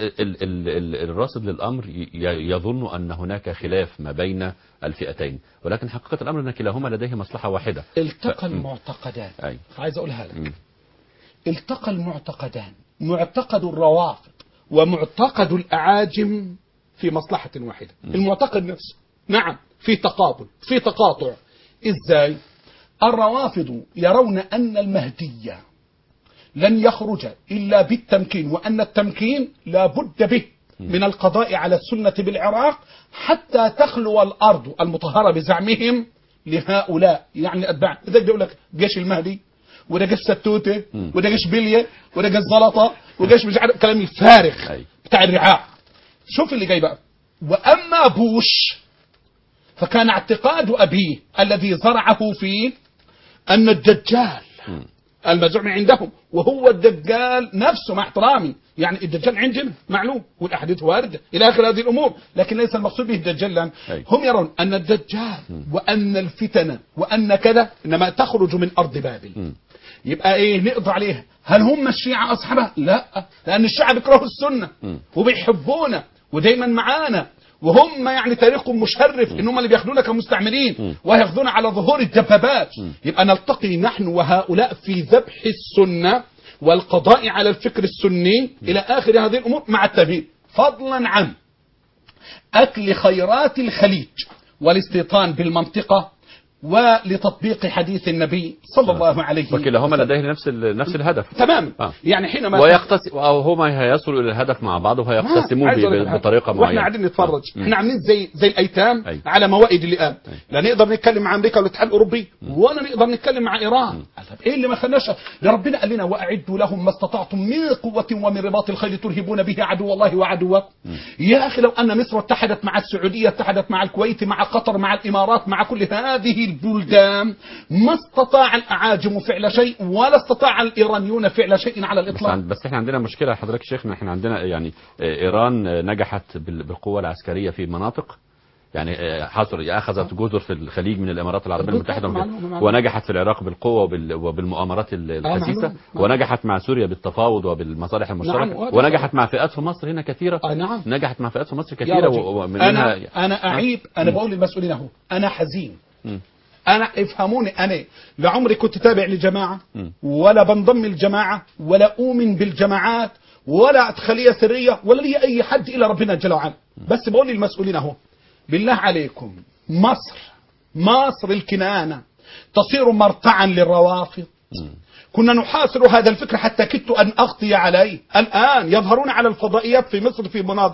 الراصد للأمر يظن أن هناك خلاف ما بين الفئتين، ولكن حقيقة الأمر أن كلاهما لديه مصلحة واحدة. التقى المعتقدان، عايز أقولها لك، التقى المعتقدان، معتقد الروافض ومعتقد الأعاجم في مصلحة واحدة. المعتقد نفسه نعم في تقابل، في تقاطع. إزاي؟ الروافض يرون أن المهدي لن يخرج إلا بالتمكين، وأن التمكين لا بد به من القضاء على السنة بالعراق حتى تخلو الأرض المطهرة بزعمهم لهؤلاء، يعني أتباع. إذا بيقول لك جيش المهدي وده جيش ستوتة وده جيش بلية وده جيش زلطة وجيش مش عارف، كلام الفارغ بتاع الرعاع. شوف اللي جاي بقى. وأما بوش فكان اعتقاد أبيه الذي زرعه فيه أن الدجال المزعوم عندهم، وهو الدجال نفسه مع احترامي، يعني الدجال عندنا معلوم والأحاديث واردة إلى آخر هذه الأمور، لكن ليس المقصود به الدجال الآن. هم يرون أن الدجال وأن الفتن وأن كذا إنما تخرج من أرض بابل. يبقى إيه نقضي عليها؟ هل هم الشيعة أصحابها؟ لا، لأن الشيعة بيكرهوا السنة وبيحبونا ودايما معانا، وهم يعني تاريخهم مشرف ان هم اللي بياخدونا كمستعمرين وياخدونا على ظهور الدبابات. يبقى نلتقي نحن وهؤلاء في ذبح السنة والقضاء على الفكر السني إلى آخر هذه الأمور مع التمهيد، فضلا عن أكل خيرات الخليج والاستيطان بالمنطقة ولتطبيق حديث النبي صلى الله عليه وسلم. وكلاهما لديه نفس الهدف. تمام. يعني حينما ويقتسم أو هما هيصلوا إلى الهدف مع بعض وهيقتسموا بطريقة معينة. واحنا قاعدين نتفرج احنا عاملين زي الأيتام على موائد اللئام. لا نقدر نتكلم مع أمريكا والاتحاد الأوروبي ولا نقدر نتكلم مع إيران. إيه اللي ما خلناش؟ ده ربنا قال لنا وأعدوا لهم ما استطعتم من قوة ومن رباط الخيل ترهبون به عدو الله وعدوكم. يا أخي لو أن مصر اتحدت مع السعودية، اتحدت مع الكويت، مع قطر، مع الإمارات، مع كل هذه البلدان، ما استطاع الأعاجم فعل شيء ولا استطاع الإيرانيون فعل شيء على الإطلاق. بس احنا عندنا مشكلة حضرتك شيخنا، احنا عندنا يعني إيران نجحت بالقوة العسكرية في مناطق، يعني أخذت جزر في الخليج من الإمارات العربية المتحدة ونجحت في العراق بالقوة وبالمؤامرات الخسيسة، ونجحت مع سوريا بالتفاوض وبالمصالح المشتركة، ونجحت مع فئات في مصر هنا كثيرة. نجحت مع فئات في مصر كثيرة. أنا أعيب، أنا بقول للمسؤولين أهو أنا حزين. أنا افهموني، أنا لعمري كنت تابع لجماعة ولا بنضم الجماعة ولا أؤمن بالجماعات ولا أدخلية سرية ولا لي أي حد إلا ربنا جل وعلا. بس بقول للمسؤولين أهو بالله عليكم، مصر الكنانة تصير مرتعا للروافض. كنا نحاصر هذا الفكر حتى كدت أن أغطي عليه. الآن يظهرون على الفضائيات في مصر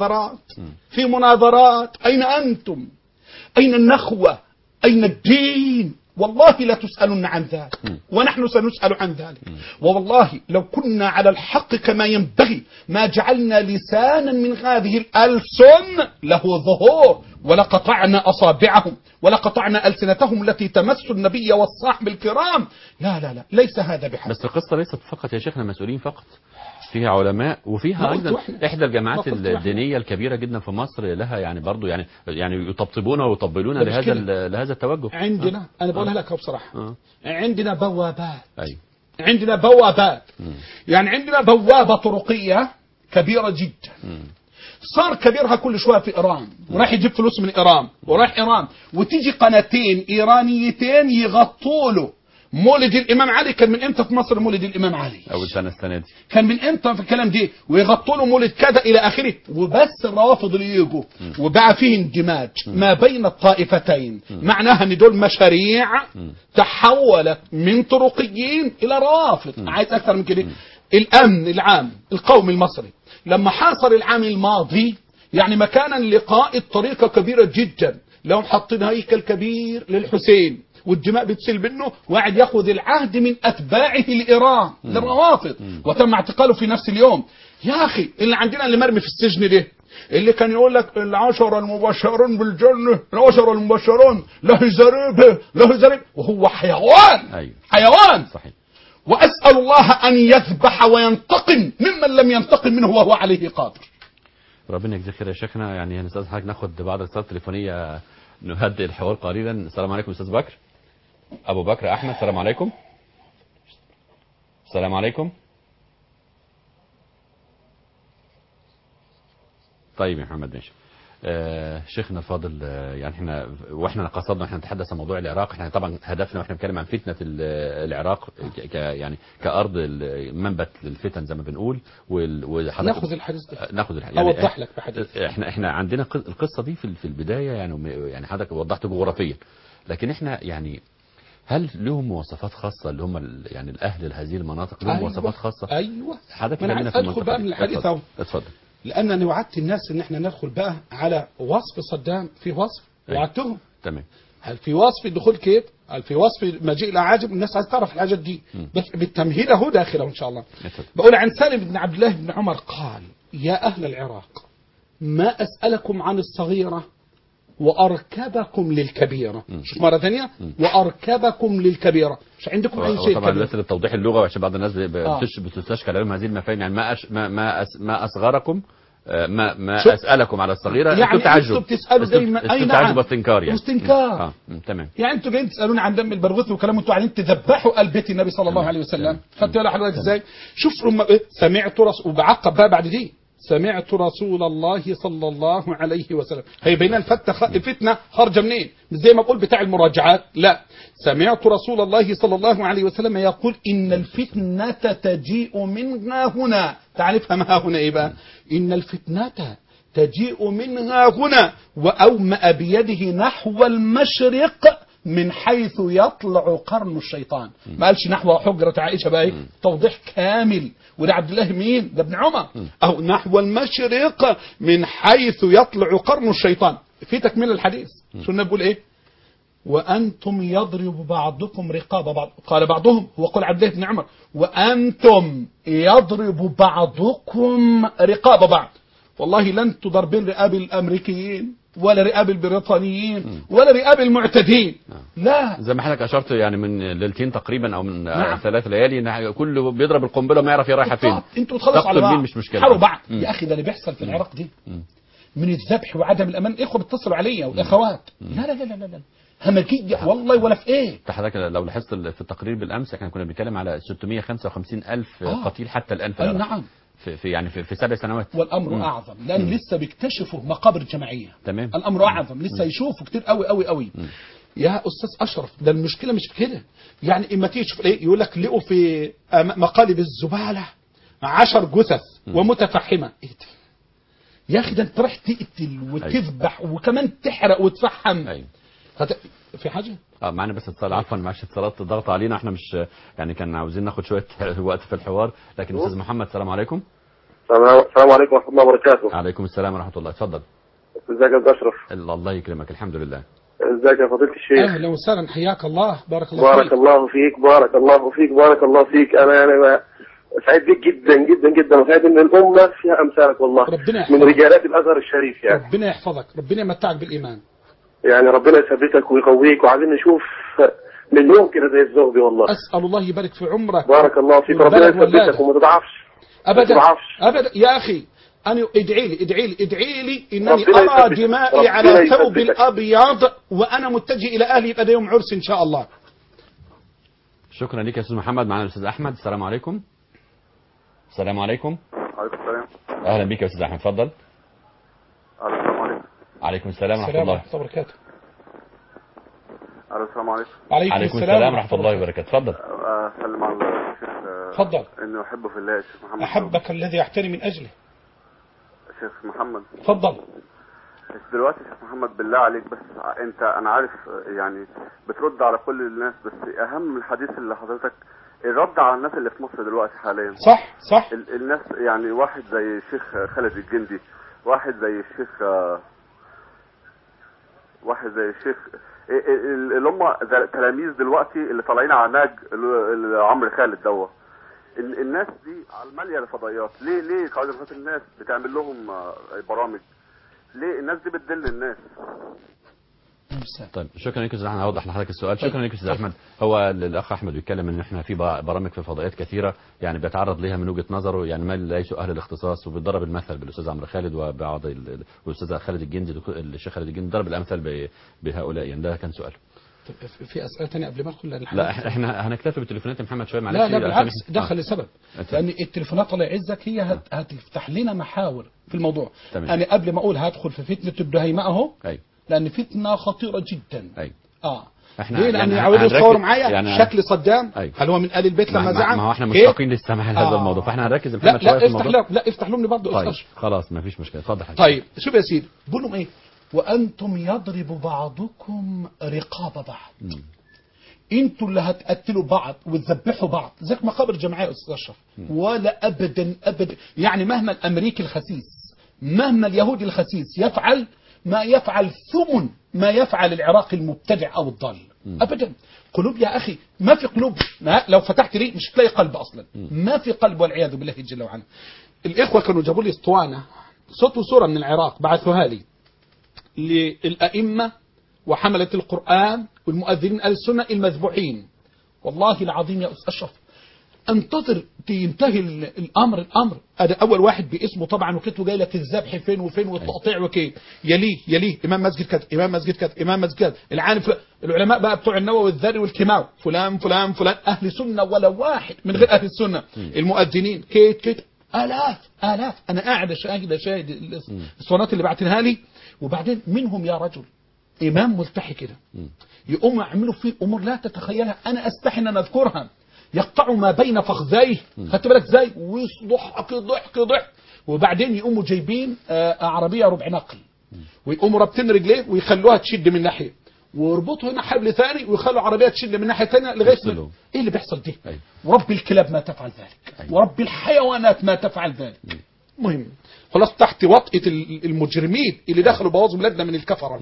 في مناظرات. أين أنتم؟ أين النخوة؟ أين الدين؟ والله لا تسألون عن ذلك ونحن سنسأل عن ذلك. والله لو كنا على الحق كما ينبغي ما جعلنا لسانا من هذه الألسن له ظهور ولقطعنا أصابعهم ولقطعنا ألسنتهم التي تمس النبي والصحب الكرام. لا لا لا، ليس هذا بحق. بس القصة ليست فقط يا شيخنا مسؤولين فقط، فيها علماء وفيها ايضا احدى الجامعات الدينيه الكبيره جدا في مصر لها يعني برضو يعني يطبطبون ويطبلون لهذا التوجه. عندنا انا بقولها لك بصراحه عندنا بوابات. ايوه عندنا بوابات. يعني عندنا بوابه طرقيه كبيره جدا. صار كبيرها كل شويه في ايران وراح يجيب فلوس من ايران وراح ايران، وتيجي قناتين ايرانيتين يغطوا له مولد الامام علي. كان من امتى في مصر مولد الامام علي؟ اول سنه السنه دي. كان من امتى في الكلام دي؟ ويغطوا له مولد كذا الى اخره. وبس الروافض اللي يجوا وبقى فيه اندماج ما بين الطائفتين. معناها ان دول مشاريع تحولت من طرقيين الى روافض. عايز اكثر من كده؟ الامن العام القومي المصري لما حاصر العام الماضي يعني مكانا لقائد طريقه كبيره جدا، لهم حاطين هيكل كبير للحسين والدماء بتسيل منه وقاعد ياخذ العهد من اتباعه لايران للروافض، وتم اعتقاله في نفس اليوم. يا اخي اللي عندنا اللي مرمي في السجن ده اللي كان يقول لك العشرة المبشرون بالجنة، العشرة المبشرون له زريبه وهو حيوان. أيوه. حيوان صحيح. واسال الله ان يذبح وينتقم ممن لم ينتقم منه وهو عليه قادر. ربنا يجزيك خير يا شيخنا. يعني نستاذ حضرتك ناخد بعض الاتصالات التليفونيه نهدئ الحوار قليلا. السلام عليكم استاذ بكر. ابو بكر احمد السلام عليكم. السلام عليكم. طيب يا محمد ماشي. شيخنا الفاضل، يعني احنا قصدنا احنا نتحدث عن موضوع العراق. احنا طبعا هدفنا واحنا بنتكلم عن فتنه العراق يعني كارض منبت للفتن زي ما بنقول. ناخذ الحديث يعني اوضح لك بحديث. احنا عندنا القصه دي في البدايه يعني حضرتك وضحت جغرافيا، لكن احنا يعني هل لهم مواصفات خاصه اللي هم يعني الاهل هذه المناطق لهم مواصفات خاصه؟ ايوه حضرتك انا ادخل بقى من الحديث اهو. اتفضل. لانني وعدت الناس ان احنا ندخل بقى على وصف صدام. في وصف وعدتهم. تمام. هل في وصف الدخول كيف؟ هل في وصف مجيء الاعاجم؟ الناس عايز تعرف الحاجات دي بس بالتمهيد اهو داخله ان شاء الله. بقول عن سالم بن عبد الله بن عمر قال: يا اهل العراق ما اسالكم عن الصغيره واركبكم للكبيره. شوف مره ثانيه واركبكم للكبيره. مش عندكم اي شيء طبعا بس لتوضيح اللغه عشان بعض الناس بتستشكل عليهم هذه المفاهيم. يعني ما اصغركم ما اسالكم على الصغيره. يعني انتوا بتسالوا دايما اي نعم واستنكار يعني واستنكار. تمام. يعني انتوا جايين تسالوني عن دم البرغوث وكلام، انتوا قاعدين تذبحوا قلب بيت النبي صلى الله عليه وسلم. خدتوا بالك حضرتك ازاي؟ شوف سمعت رسول وبعقب بقى بعد دي سمعت رسول الله صلى الله عليه وسلم. هي بين الفتنه خارجه منين؟ مش زي ما بقول بتاع المراجعات، لا. سمعت رسول الله صلى الله عليه وسلم يقول: ان الفتنه تجيء من ها هنا. تعرفها ما ها هنا ايه بقى؟ ان الفتنه تجيء منها هنا وأومأ بيده نحو المشرق من حيث يطلع قرن الشيطان. ما قالش نحو حجرة عائشة بقى، توضيح كامل. وده عبد الله مين؟ ده ابن عمر. أو نحو المشرق من حيث يطلع قرن الشيطان. في تكمل الحديث شو بيقول ايه؟ وأنتم يضرب بعضكم رقاب بعض. قال بعضهم، هو قول عبد الله بن عمر، وأنتم يضرب بعضكم رقاب بعض. والله لن تضربين رقاب الأمريكيين ولا رقاب البريطانيين ولا رقاب المعتدين. لا، زي ما حضرتك اشرت يعني من ليلتين تقريبا او من 3 ليالي كله بيضرب القنبله وما يعرف رايحه فين. انتوا بتخلصوا على بعض، مش مشكله، حاروا بعض. يا اخي ده اللي بيحصل في العراق دي من الذبح وعدم الامان. اخوه بيتصلوا عليا والاخوات، لا لا لا لا لا همجيه والله ولا في ايه. حضرتك لو لاحظت في التقرير بالامس احنا كنا بنتكلم على 655 الف قتيل حتى الان في العراق. نعم، في يعني في 7 سنوات. والامر اعظم لان لسه بيكتشفوا مقابر جماعيه. تمام. الامر اعظم، لسه يشوفوا كتير قوي قوي قوي. يا استاذ اشرف، ده المشكله مش في كده. يعني اما تيجي تشوف ايه يقول لك لقوا في مقالب الزباله 10 جثث ومتفحمه. ايه ده يا اخي؟ ده انت رايح تقتل وتذبح وكمان تحرق وتفحم. ايوه. في حاجه؟ معانا بس اتصال، عفوا معلش اتصالات ضغط علينا، احنا مش يعني كان عاوزين ناخد شويه وقت في الحوار، لكن استاذ محمد السلام عليكم. السلام عليكم ورحمه الله وبركاته. عليكم السلام ورحمه الله، اتفضل. ازيك يا اشرف؟ الله يكرمك، الحمد لله. ازيك يا فضيله الشيخ؟ اهلا وسهلا، حياك الله، بارك الله فيك. بارك الله فيك، بارك الله فيك، بارك الله فيك. انا سعيد بك جدا جدا جدا، وسعيد ان الامه فيها امثالك والله، ربنا من رجالات الازهر الشريف يعني. ربنا يحفظك، ربنا يمتعك بالايمان. يعني ربنا يثبتك ويقويك، وعايزين نشوف منهم كده زي الزغبي والله. اسال الله يبارك في عمرك. بارك الله فيك، ربنا يثبتك وما تضعفش ابدا ابدا يا اخي. أنا ادعي لي إنني أرى دمائي على ثوب الأبيض وأنا متجه إلى أهلي، يبقى يوم عرس إن شاء الله. شكرا لك يا أستاذ محمد. معنا الأستاذ أحمد. السلام عليكم. السلام عليكم. وعليكم السلام. أهلا بك يا أستاذ أحمد، اتفضل. السلام عليكم. عليكم السلام ورحمة الله وبركاته. السلام عليكم. عليكم السلام ورحمة الله وبركاته، اتفضل. أسلم على الشيخ. اتفضل. إنه أحبه في الله الشيخ محمد. أحبك الذي يحترم من أجله. شيخ محمد. اتفضل. دلوقتي شيخ محمد بالله عليك، بس أنا عارف يعني بترد على كل الناس، بس أهم الحديث اللي حضرتك الرد على الناس اللي في مصر دلوقتي حاليا. صح. الناس يعني واحد زي الشيخ خالد الجندي، واحد زي الشيخ اللي هم تلاميذ دلوقتي اللي طالعين على نهج عمرو خالد دوت. الناس دي على الماليه الفضائيات. ليه قاعده الناس بتعمل لهم برامج؟ ليه الناس دي بتدل الناس؟ طيب شكرا لك يا استاذ احمد، هوضح لحضرتك السؤال. شكرا لك يا استاذ احمد. هو الاخ احمد بيتكلم ان احنا في برامج في فضائيات كثيره يعني بيتعرض ليها من وجهه نظره، يعني ما ليسوا اهل الاختصاص، وبيضرب المثل بالاستاذ عمرو خالد وبعض والاستاذ خالد الجندي، الشيخ خالد الجندي ضرب الامثال بهؤلاء. يعني ده كان سؤال. في اسئله ثانيه قبل ما ادخل؟ لا احنا هنكتفي بالتليفونات يا محمد شويه معلش. لا بالعكس، دخل لسبب لان التليفونات الله يعزك هي هتفتح لنا محاور في الموضوع. انا قبل ما اقول هدخل في فتنه الدهيمه اهو، لان فتنه خطيره جدا. احنا ليه؟ لان يعودوا يتصوروا معايا يعني شكل صدام. هل هو من آل البيت لما زعم؟ ما هو احنا مشتاقين للسماع لهذا الموضوع، فاحنا هنركز محمد شويه في الموضوع. لا افتح لهم برضه. طيب خلاص ما فيش مشكله، اتفضل حضرتك. طيب شوف يا سيدي، بقول لهم ايه؟ وانتم يضرب بعضكم رقاب بعض. انتوا اللي هتقتلوا بعض وتذبحوا بعض زي مقابر جماعيه يا استاذ اشرف. ولا ابدا ابدا، يعني مهما الامريكي الخسيس، مهما اليهودي الخسيس يفعل ما يفعل ثمن ما يفعل العراقي المبتدع او الضال. ابدا. قلوب يا اخي ما في قلوب، لو فتحت لي مش هتلاقي قلب اصلا. ما في قلب والعياذ بالله جل وعلا. الاخوه كانوا جابوا لي اسطوانه صوت وصوره من العراق بعثوها لي للائمه وحمله القران والمؤذنين اهل السنه المذبوحين. والله العظيم يا استاذ اشرف انتظر ينتهي الامر. هذا اول واحد باسمه طبعا، وكتبه جاي لك الذبح فين وفين والتقطيع وكيف. يليه امام مسجد كذا، امام مسجد كذا، امام مسجد كذا، العالم العلماء بقى بتوع النووي والذري والكيماوي، فلان فلان فلان، اهل سنه ولا واحد من غير اهل السنه. المؤذنين كيت الاف. انا قاعد اشاهد الاسطوانات اللي بعتنها لي، وبعدين منهم يا رجل امام ملتحي كده يقوم يعملوا فيه امور لا تتخيلها. انا استحي ان اذكرها. يقطع ما بين فخذيه، خدت بالك ازاي؟ ويضحك ضحك وبعدين يقوموا جايبين عربيه ربع نقل ويقوموا رابطين رجليه ويخلوها تشد من ناحيه ويربطوا هنا حبل ثاني ويخلوا عربيه تشد من ناحيه ثانيه لغايه ايه اللي بيحصل ده؟ أيوة. ورب الكلاب ما تفعل ذلك. أيوة. ورب الحيوانات ما تفعل ذلك. مهم خلاص تحت وطئه المجرمين اللي دخلوا بوظوا بلادنا من الكفره.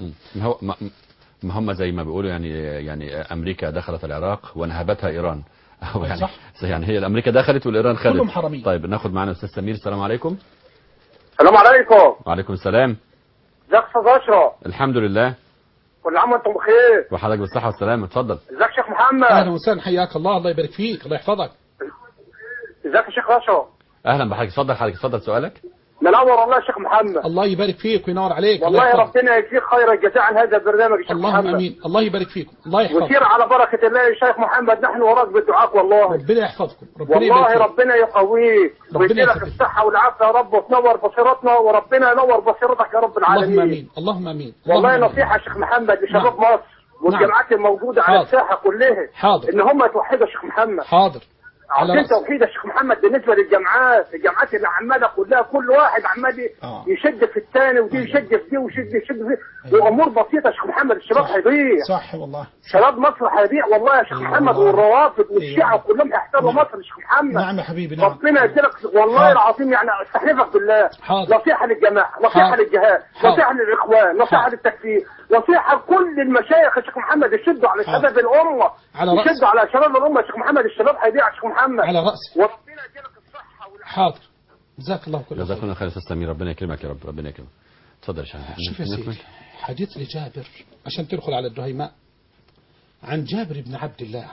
ما هم زي ما بيقولوا يعني امريكا دخلت العراق ونهبتها ايران. أو يعني صح. يعني هي الامريكا دخلت والايران خدت. كلهم حرامية. طيب ناخد معنا الاستاذ سمير. السلام عليكم. السلام عليكم. وعليكم السلام. ازيك يا استاذ اشرف؟ الحمد لله. كل عام وانتم بخير. وحضرتك بالصحه والسلامه. اتفضل. ازيك يا شيخ محمد؟ اهلا وسهلا حياك الله. الله يبارك فيك. الله يحفظك. ازيك يا شيخ اشرف؟ اهلا بحضرتك. اتفضل حضرتك. اتفضل سؤالك. منور والله يا شيخ محمد. الله يبارك فيك وينور عليك. والله ربنا يجزيك خير الجزاء عن هذا البرنامج يا شيخ محمد. اللهم امين. الله يبارك فيكم. الله يحفظكم. وسير على بركه الله يا شيخ محمد. نحن وراك بالدعاء والله. ربنا يحفظكم. ربنا والله يبارك ربنا يقويك ويديلك الصحه والعافيه يا رب وتنور بصيرتنا وربنا ينور بصيرتك يا رب العالمين. اللهم امين. اللهم امين. والله نصيحه يا شيخ محمد لشباب مصر والجامعات الموجوده على الساحه كلها. حاضر. ان هم يتوحدوا يا شيخ محمد. حاضر. عشان توحيد يا شيخ محمد بالنسبه للجامعات اللي عماله كلها كل واحد عمال يشد في الثاني ودي يشد في دي ويشد في وامور بسيطه يا شيخ محمد. الشباب هيضيع. صح والله. شباب مصر هيضيع والله يا شيخ محمد والروافض والشيعه كلهم هيحتلوا مصر يا شيخ محمد. نعم يا حبيبي. نعم. ربنا يديلك والله العظيم يعني استحلفك بالله. حاضر. نصيحه للجماعه، نصيحه للجهاد، نصيحه للاخوان، نصيحه للتكفير، نصيحه لكل المشايخ يا شيخ محمد يشدوا على شباب الامه. يشدوا على شباب الامه يا شيخ محمد. الشباب هيضيع يا شيخ محمد. على راسي. وربنا يديلك الصحه والعافيه. حاضر. جزاك الله كل خير. جزاك الله خير استاذ سمير. ربنا يكرمك يا رب. ربنا يكرمك. اتفضل يا شيخ. شوف يا سيدي حديث لجابر عشان تدخل على الدهيماء. عن جابر بن عبد الله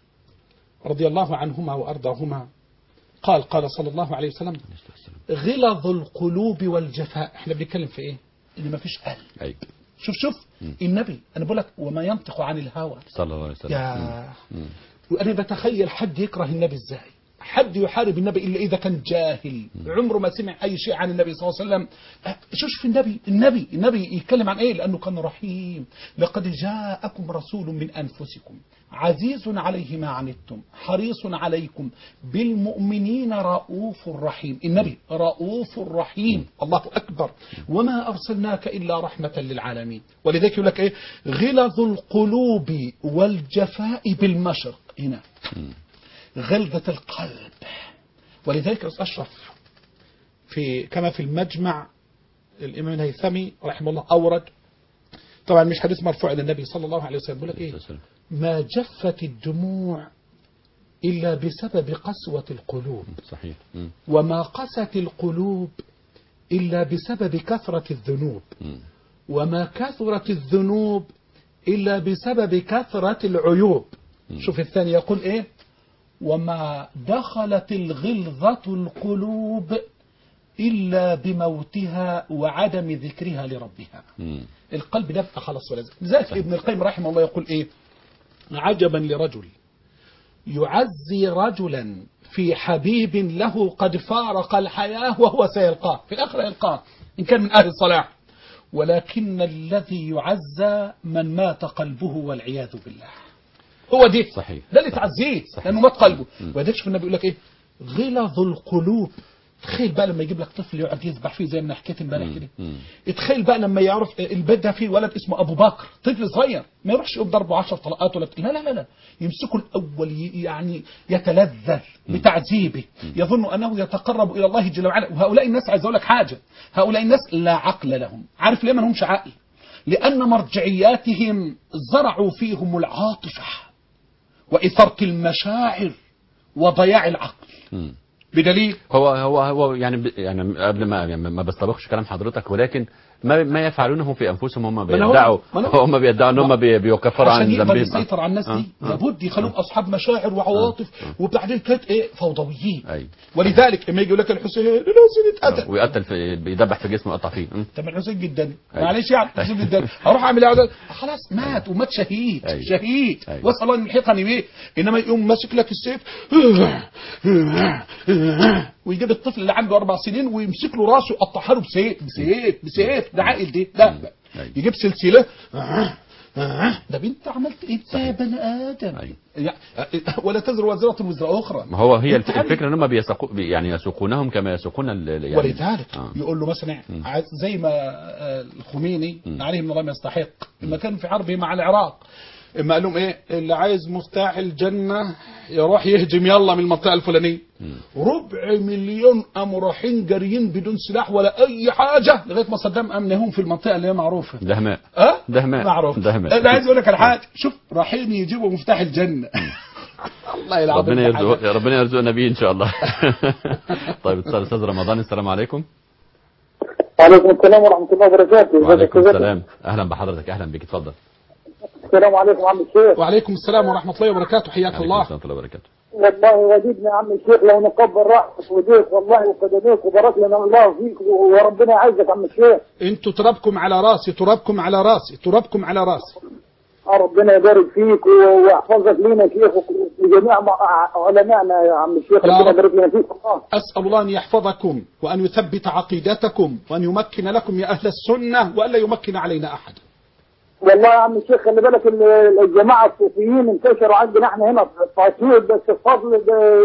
رضي الله عنهما وارضاهما قال صلى الله عليه وسلم غلظ القلوب والجفاء. احنا بنتكلم في ايه؟ ان ما فيش قلب. ايوه. شوف النبي انا بقول لك وما ينطق عن الهوى صلى الله عليه وسلم. يا وانا بتخيل حد يكره النبي ازاي. حد يحارب النبي إلا إذا كان جاهل عمره ما سمع أي شيء عن النبي صلى الله عليه وسلم. شوف النبي يتكلم عن إيه؟ لأنه كان رحيم. لقد جاءكم رسول من أنفسكم عزيز عليه ما عنتم حريص عليكم بالمؤمنين رؤوف رحيم. النبي رؤوف رحيم. الله أكبر. وما أرسلناك إلا رحمة للعالمين. ولذلك يقول لك إيه؟ غلظ القلوب والجفاء بالمشرق. هنا غلظة القلب. ولذلك أشرف كما في المجمع الإمام الهيثمي رحمه الله أورد طبعا مش حديث مرفوع إلى النبي صلى الله عليه وسلم بيقول لك إيه؟ ما جفت الدموع إلا بسبب قسوة القلوب. صحيح. وما قست القلوب إلا بسبب كثرة الذنوب. وما كثرت الذنوب إلا بسبب كثرة العيوب. شوف الثاني يقول إيه؟ وما دخلت الغلظة القلوب إلا بموتها وعدم ذكرها لربها. القلب ده خلاص ولا ذلك ابن القيم رحمه الله يقول إيه؟ عجبا لرجل يعزي رجلا في حبيب له قد فارق الحياة وهو سيلقاه في الآخرة يلقاه إن كان من أهل الصلاح. ولكن الذي يعزى من مات قلبه والعياذ بالله. هو دي صحيح. ده اللي تعزيه لانه مات قلبه. وده شوف النبي يقول لك ايه؟ غلظ القلوب. تخيل بقى لما يجيب لك طفل يقعد يذبح فيه زي ما حكيت امبارح كده. تخيل بقى لما يعرف البيت ده فيه ولد اسمه ابو بكر طفل صغير ما يروحش يقوم ضربه 10 طلقات ولا لا يمسكه الاول يعني يتلذذ بتعذيبه يظن انه يتقرب الى الله جل وعلا. وهؤلاء الناس عايز اقول لك حاجه هؤلاء الناس لا عقل لهم. عارف ليه ما لهمش عقل؟ لان مرجعياتهم زرعوا فيهم العاطفه وإثارة المشاعر وضياع العقل. بدليل هو يعني قبل ما بستبقش كلام حضرتك ولكن ما يفعلونه في انفسهم هم بيدعوا ان هم بيكفروا عن ذنبهم. عشان يقدر يسيطر على الناس دي لابد يخلوهم اصحاب مشاعر وعواطف وبعدين كانت ايه فوضويين. ولذلك لما يجي يقول لك الحسين اتقتل ويقتل بيدبح في جسمه ويقطع فيه. طب الحسين جدا معلش يعني الحسين جدا هروح اعمل ايه؟ خلاص مات ومات شهيد واسال الله ان يلحقني بيه. انما يقوم ماسك لك السيف ويجيب الطفل اللي عنده 4 سنين ويمسك له راسه يقطعها له بسيف ده عاقل ده. لا يجيب سلسله ده انت عملت ايه يا بني ادم؟ أيوة. ولا تزر وازرة وزر اخرى. ما هو هي الفكره ان هم يعني يسوقونهم كما يسوقون يعني ولذلك يقول له مثلا زي ما الخميني عليه من الله ما يستحق لما كان في حربه مع العراق، اما قال لهم ايه اللي عايز مفتاح الجنه يروح يهجم يلا من المنطقه الفلانيه. 250,000 قاموا رايحين جاريين بدون سلاح ولا اي حاجه لغايه ما صدام امنهم في المنطقه اللي هي معروفه دهماء. دهماء معروف. دهماء. انا عايز اقول لك الحاجه، شوف رايحين يجيبوا مفتاح الجنه. الله يلعب ربنا يرزقنا بيه ان شاء الله. طيب استاذ رمضان، السلام عليكم. وعليكم السلام ورحمه الله وبركاته. وعليكم السلام، اهلا بحضرتك، اهلا بك، اتفضل. السلام عليكم عم الشيخ. وعليكم السلام ورحمة الله وبركاته، حياك الله. ورحمة الله وبركاته. والله وديدنا عم الشيخ لو نقبل رأسك وديك والله وقدميك وبارك لنا الله فيك وربنا يعزك عم الشيخ. انتوا ترابكم على راسي، ترابكم على راسي، ترابكم على راسي. ربنا يبارك فيك ويحفظك لنا شيخ وجميع علمائنا يا عم الشيخ، ربنا يبارك لنا فيك. أسأل الله أن يحفظكم وأن يثبت عقيدتكم وأن يمكن لكم يا أهل السنة وألا يمكن علينا أحد. والله يا عم الشيخ خلي بالك الجماعه الصوفيين انتشروا عندنا احنا هنا في اسيوط، بس بفضل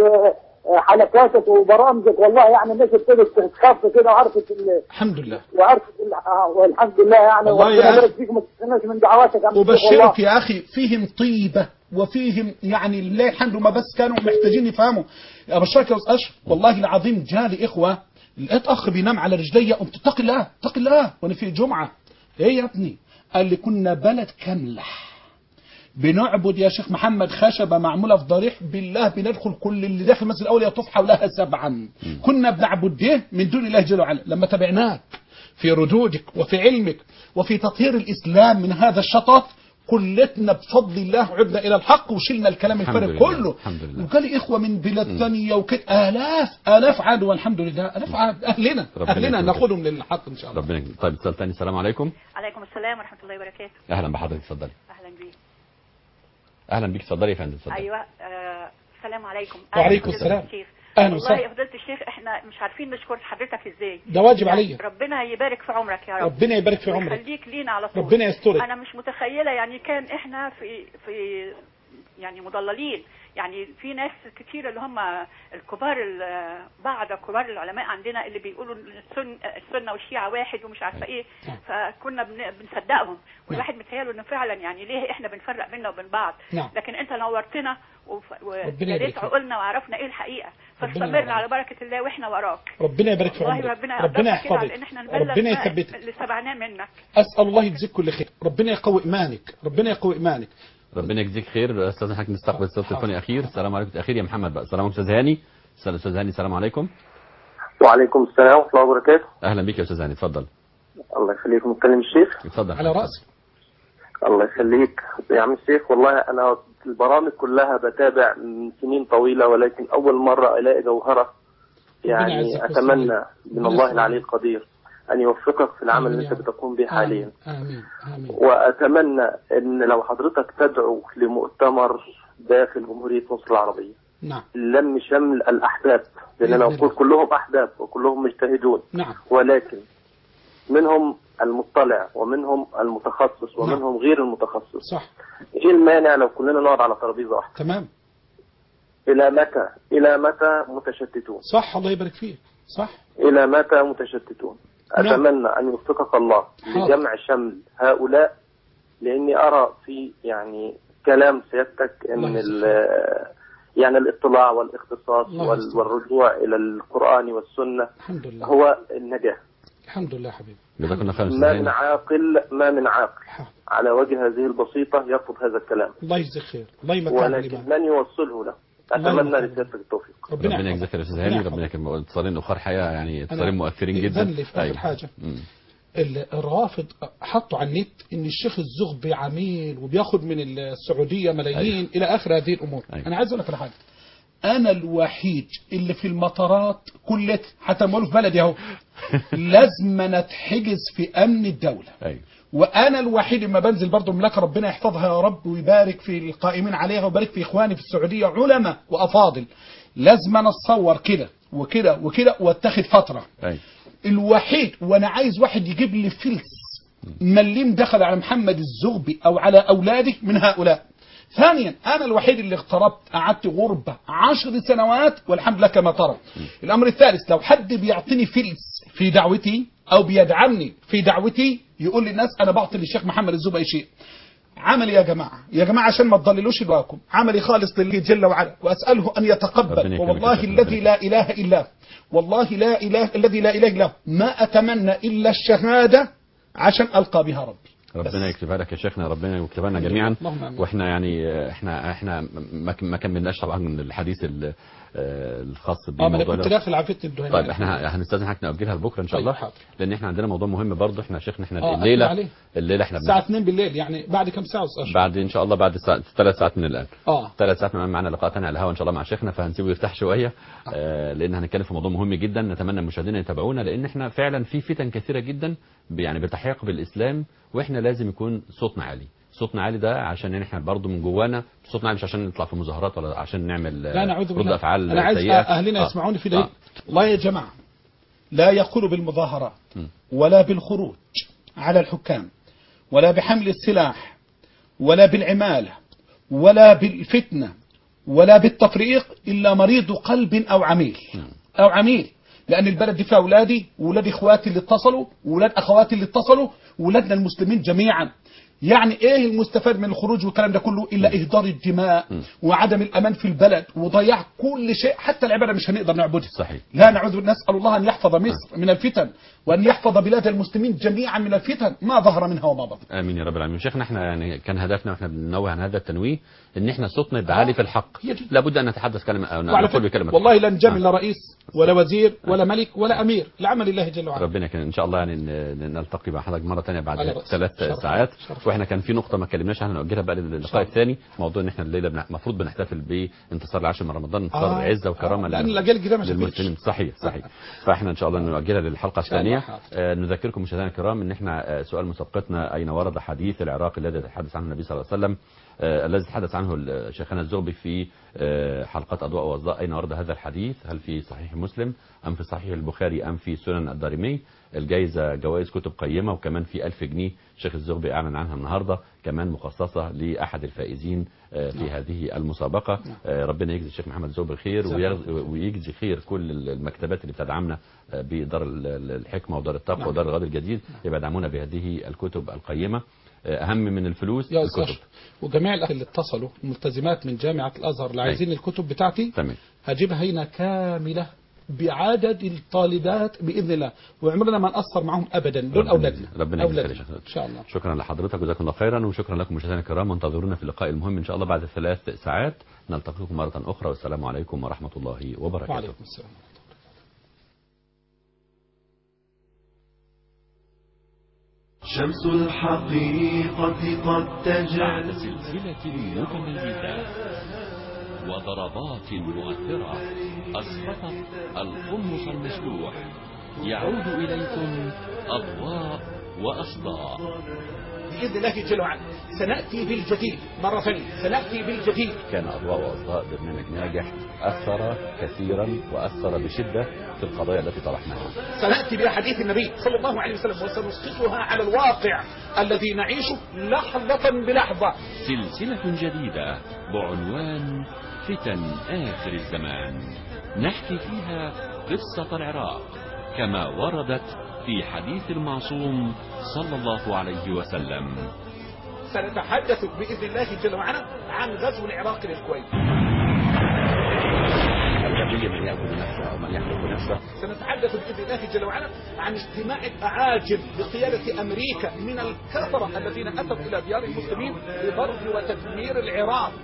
حلقاتك وبرامجك والله يعني الناس ابتدت تخاف كده وعرفت الحمد لله وعرفت والحمد لله يعني. وربنا يبارك فيك وما تستناش من دعواتك يا عم الشيخ. وبشرك يا اخي فيهم طيبه وفيهم يعني لله الحمد، ما بس كانوا محتاجين يفهموا. ابشرك يا استاذ اشرف والله العظيم جالي اخوه، لقيت اخ بينام على رجلي، قمت اتق الله اتق الله وانا في جمعه. ايه يا ابني؟ قال لي كنا بلد كامله بنعبد يا شيخ محمد خشبه معموله في ضريح، بالله بندخل كل اللي داخل المسجد الاول يطوف حولها 7. كنا بنعبد ده من دون الله جل وعلا. لما تبعناك في ردودك وفي علمك وفي تطهير الاسلام من هذا الشطط كلتنا بفضل الله عدنا الى الحق وشلنا الكلام الفارغ كله. وقال لي اخوه من بلاد ثانيه وكده الاف عاد والحمد لله الاف عاد. اهلنا ناخذهم للحق ان شاء الله. ربنا. طيب اتصال ثاني. السلام عليكم. عليكم السلام ورحمه الله وبركاته. اهلا بحضرتك، اتفضلي. اهلا بيك. اهلا بيك، اتفضلي يا فندم، اتفضلي. ايوه السلام عليكم. وعليكم السلام. اهلا وسهلا. والله يا فضيله الشيخ احنا مش عارفين نشكر حضرتك ازاي، ده واجب عليا. ربنا يبارك في عمرك يا رب. ربنا يبارك في عمرك ويخليك لينا على طول. ربنا يسترك. انا مش متخيله يعني كان احنا في يعني مضللين، يعني في ناس كتير اللي هم الكبار بعض كبار العلماء عندنا اللي بيقولوا السنه والشيعه واحد ومش عارفه ايه، فكنا بنصدقهم والواحد متهيأله انه فعلا يعني ليه احنا بنفرق بيننا وبين بعض. لكن انت نورتنا وجريت عقولنا وعرفنا ايه الحقيقه، فاستمر على بركه الله واحنا وراك. ربنا يبارك في عمرك، ربنا يحفظك، ربنا يثبتك اللي سبعناه منك. اسال الله يجزيك كل خير، ربنا يقوي ايمانك، ربنا يقوي ايمانك. ربنا يجزيك خير. استاذ حضرتك نستقبل اتصال تليفوني اخير. السلام عليكم. اخير يا محمد بقى. السلام عليكم استاذ هاني. استاذ هاني السلام عليكم. وعليكم السلام ورحمه الله وبركاته. اهلا بك يا استاذ هاني، اتفضل. الله يخليك. متكلم الشيخ. اتفضل على راسي. الله يخليك يا عم الشيخ. والله انا البرامج كلها بتابع من سنين طويله، ولكن اول مره الاقي جوهره يعني اتمنى من الله العلي القدير أن يوفقك في العمل اللي أنت بتقوم به حاليا. آمين. آمين. وأتمنى أن لو حضرتك تدعو لمؤتمر داخل جمهورية مصر العربية، نعم، لم شمل الأحداث، لأن أنا أقول كلهم أحداث وكلهم مجتهدون، نعم، ولكن منهم المطلع ومنهم المتخصص ومنهم غير المتخصص. صح. إيه المانع لو كلنا نقعد على ترابيزة واحدة؟ تمام. إلى متى متشتتون؟ صح، الله يبارك فيك. صح. إلى متى متشتتون؟ أتمنى أن يوفقك الله لجمع شمل هؤلاء، لأني أرى في يعني كلام سيادتك أن يعني الاطلاع والاختصاص والرجوع إلى القرآن والسنة الحمد لله هو النجاة. الحمد لله حبيبي. ما من عاقل على وجه هذه البسيطة يرفض هذا الكلام. الله يجزيك خير. الله يمكن ولكن من يوصله له. أتمنى لسيادتك التوفيق. ربنا يجزاك يا أستاذ هاني. ربنا يكرمك. اتصالين أخر حقيقة يعني اتصالين مؤثرين جدا. في آخر حاجة الرافض حطوا على النت ان الشيخ الزغبي عميل وبياخد من السعودية ملايين إلى آخر هذه الأمور. أنا عايز أقول لك على حاجة، أنا الوحيد اللي في المطارات كلت حتى مولو في بلدي أهو لازم نتحجز في أمن الدولة. وأنا الوحيد لما بنزل برضه ملاك ربنا يحفظها يا رب ويبارك في القائمين عليها ويبارك في إخواني في السعودية علماء وأفاضل، لازم نتصور كده وكده وكده واتخذ فترة. الوحيد، وأنا عايز واحد يجيب لي فلس مليم دخل على محمد الزغبي أو على أولاده من هؤلاء. ثانيا أنا الوحيد اللي اغتربت، قعدت غربة 10 سنوات والحمد لله كما ترى. الأمر الثالث، لو حد بيعطيني فلس في دعوتي أو بيدعمني في دعوتي يقول للناس أنا بعطي للشيخ محمد الزغبي أي شيء. عملي يا جماعة عشان ما تضللوش الواكم، عملي خالص لله جل وعلا، وأسأله أن يتقبل، والله الذي لا إله إلا، والله لا إله الذي لا إله إلا، ما أتمنى إلا الشهادة عشان ألقى بها ربي. ربنا يكتبها لك يا شيخنا، ربنا يكتبها لنا جميعا. واحنا يعني احنا ما كملناش طبعا من الحديث الخاص بالموضوع ده. داخل عفتني الدهنية. طيب احنا هنستاذن حضرتك نأجلها لبكره ان شاء الله. لان احنا عندنا موضوع مهم برضه. احنا يا شيخنا احنا الليله احنا الساعه 2 بالليل، يعني بعد كم ساعه بعد ان شاء الله بعد 3 ساعات من الان. 3 ساعات من الان معنا لقاء ثاني على الهواء ان شاء الله مع شيخنا، فهنسيبه يرتاح شويه. لان هنتكلم في موضوع مهم جدا، نتمنى المشاهدين يتابعونا، لان احنا فعلا في فتن كثيره جدا يعني بتحيق بالاسلام، واحنا لازم يكون صوتنا عالي. صوتنا عالي ده عشان احنا برضو من جوانا صوتنا عالي، مش عشان نطلع في مظاهرات ولا عشان نعمل رد افعال انا عايز سيئة. اهلنا يسمعوني في ده. والله يا جماعه لا يقول بالمظاهرات ولا بالخروج على الحكام ولا بحمل السلاح ولا بالعماله ولا بالفتنه ولا بالتفريق الا مريض قلب او عميل او عميل. لأن البلد دي فيها أولادي وأولاد إخواتي اللي اتصلوا وأولاد أخواتي اللي اتصلوا وأولادنا المسلمين جميعا. يعني إيه المستفاد من الخروج والكلام ده كله إلا إهدار الدماء وعدم الأمان في البلد وضياع كل شيء، حتى العبادة مش هنقدر نعبدها. صحيح. لا نعوذ، نسأل الله أن يحفظ مصر من الفتن وأن يحفظ بلاد المسلمين جميعا من الفتن ما ظهر منها وما بطن. آمين يا رب العالمين. شيخنا احنا يعني كان هدفنا واحنا بننوه عن هذا التنويه ان احنا صوتنا يبقى عالي في الحق. لابد ان نتحدث كلمه او نقول بكلمه. والله لن جمل لا رئيس ولا وزير ولا ملك ولا امير، العمل لله جل وعلا. ربنا كان ان شاء الله يعني نلتقي مع حضرتك مره ثانيه بعد 3 ساعات. واحنا كان في نقطه ما اتكلمناش عنها، نؤجلها بقى للقاء الثاني. موضوع ان احنا الليله المفروض بنحتفل بانتصار العاشر من رمضان، انتصار بعزه وكرامه للمسلمين. صحيح. فاحنا ان شاء الله نؤجلها للحلقه الثانيه. نذكركم مشاهدينا الكرام ان احنا سؤال مسابقتنا اين ورد حديث العراق الذي يتحدث عنه النبي صلى الله عليه وسلم، الذي تحدث عنه شيخنا الزغبي في حلقات أضواء وأصداء. أين ورد هذا الحديث؟ هل في صحيح مسلم أم في صحيح البخاري أم في سنن الدارمي؟ الجائزة جوائز كتب قيمة، وكمان في 1000 جنيه شيخ الزغبي أعلن عنها النهاردة كمان مخصصة لأحد الفائزين في هذه المسابقة. ربنا يجزي الشيخ محمد الزغبي خير ويجزي خير كل المكتبات اللي بتدعمنا بدار الحكمة ودار التقوى ودار الغد الجديد، يدعمونا بهذه الكتب القيمة. أهم من الفلوس الكتب. وجميع الأخوة اللي اتصلوا ملتزمات من جامعة الأزهر اللي عايزين الكتب بتاعتي تمام، هجيبها هنا كاملة بعدد الطالبات بإذن الله، وعمرنا ما نقصر معهم أبدا. دول أولادنا. ربنا يجزيك إن شاء الله. شكرا لحضرتك وجزاكم الله خيرا، وشكرا لكم مشاهدينا الكرام، وانتظرونا في اللقاء المهم إن شاء الله بعد 3 ساعات. نلتقيكم مرة أخرى، والسلام عليكم ورحمة الله وبركاته. وعليكم السلام. شمس الحقيقة قد تجعل بعد سلسلة متميزة وضربات مؤثرة أسقطت القمص المشلوح، يعود إليكم أضواء وأصداء بإذن الله جل وعلا. سنأتي بالجديد مرة ثانية، سنأتي بالجديد. كان أضواء وأصداء برنامج ناجح، أثر كثيرا وأثر بشدة في القضايا التي طرحناها. سنأتي بأحاديث النبي صلى الله عليه وسلم وسنسقطها على الواقع الذي نعيشه لحظة بلحظة. سلسلة جديدة بعنوان فتن آخر الزمان، نحكي فيها قصة العراق كما وردت في حديث المعصوم صلى الله عليه وسلم. سنتحدث بإذن الله جل وعلا عن غزو العراق للكويت. الغبي من يأكل نفسه أو من يحرق نفسه. سنتحدث بإذن الله جل وعلا عن اجتماع الأعاجم بقيادة أمريكا من الكفرة الذين أتوا إلى ديار المسلمين لضرب وتدمير العراق.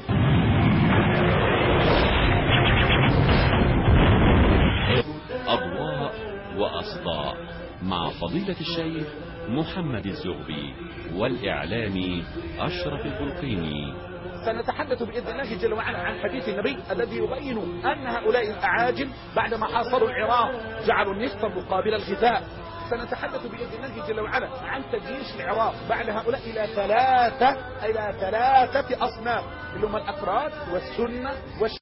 أضواء وأصداء مع فضيلة الشيخ محمد الزغبي والإعلامي أشرف البلقيني. سنتحدث بإذن الله جل وعلا عن حديث النبي الذي يبين أن هؤلاء الأعاجم بعدما حاصروا العراق جعلوا النفط مقابل الغذاء. سنتحدث بإذن الله جل وعلا عن تجيش العراق بعد هؤلاء إلى ثلاثة أصناف، اللي هم الأفراد والسنة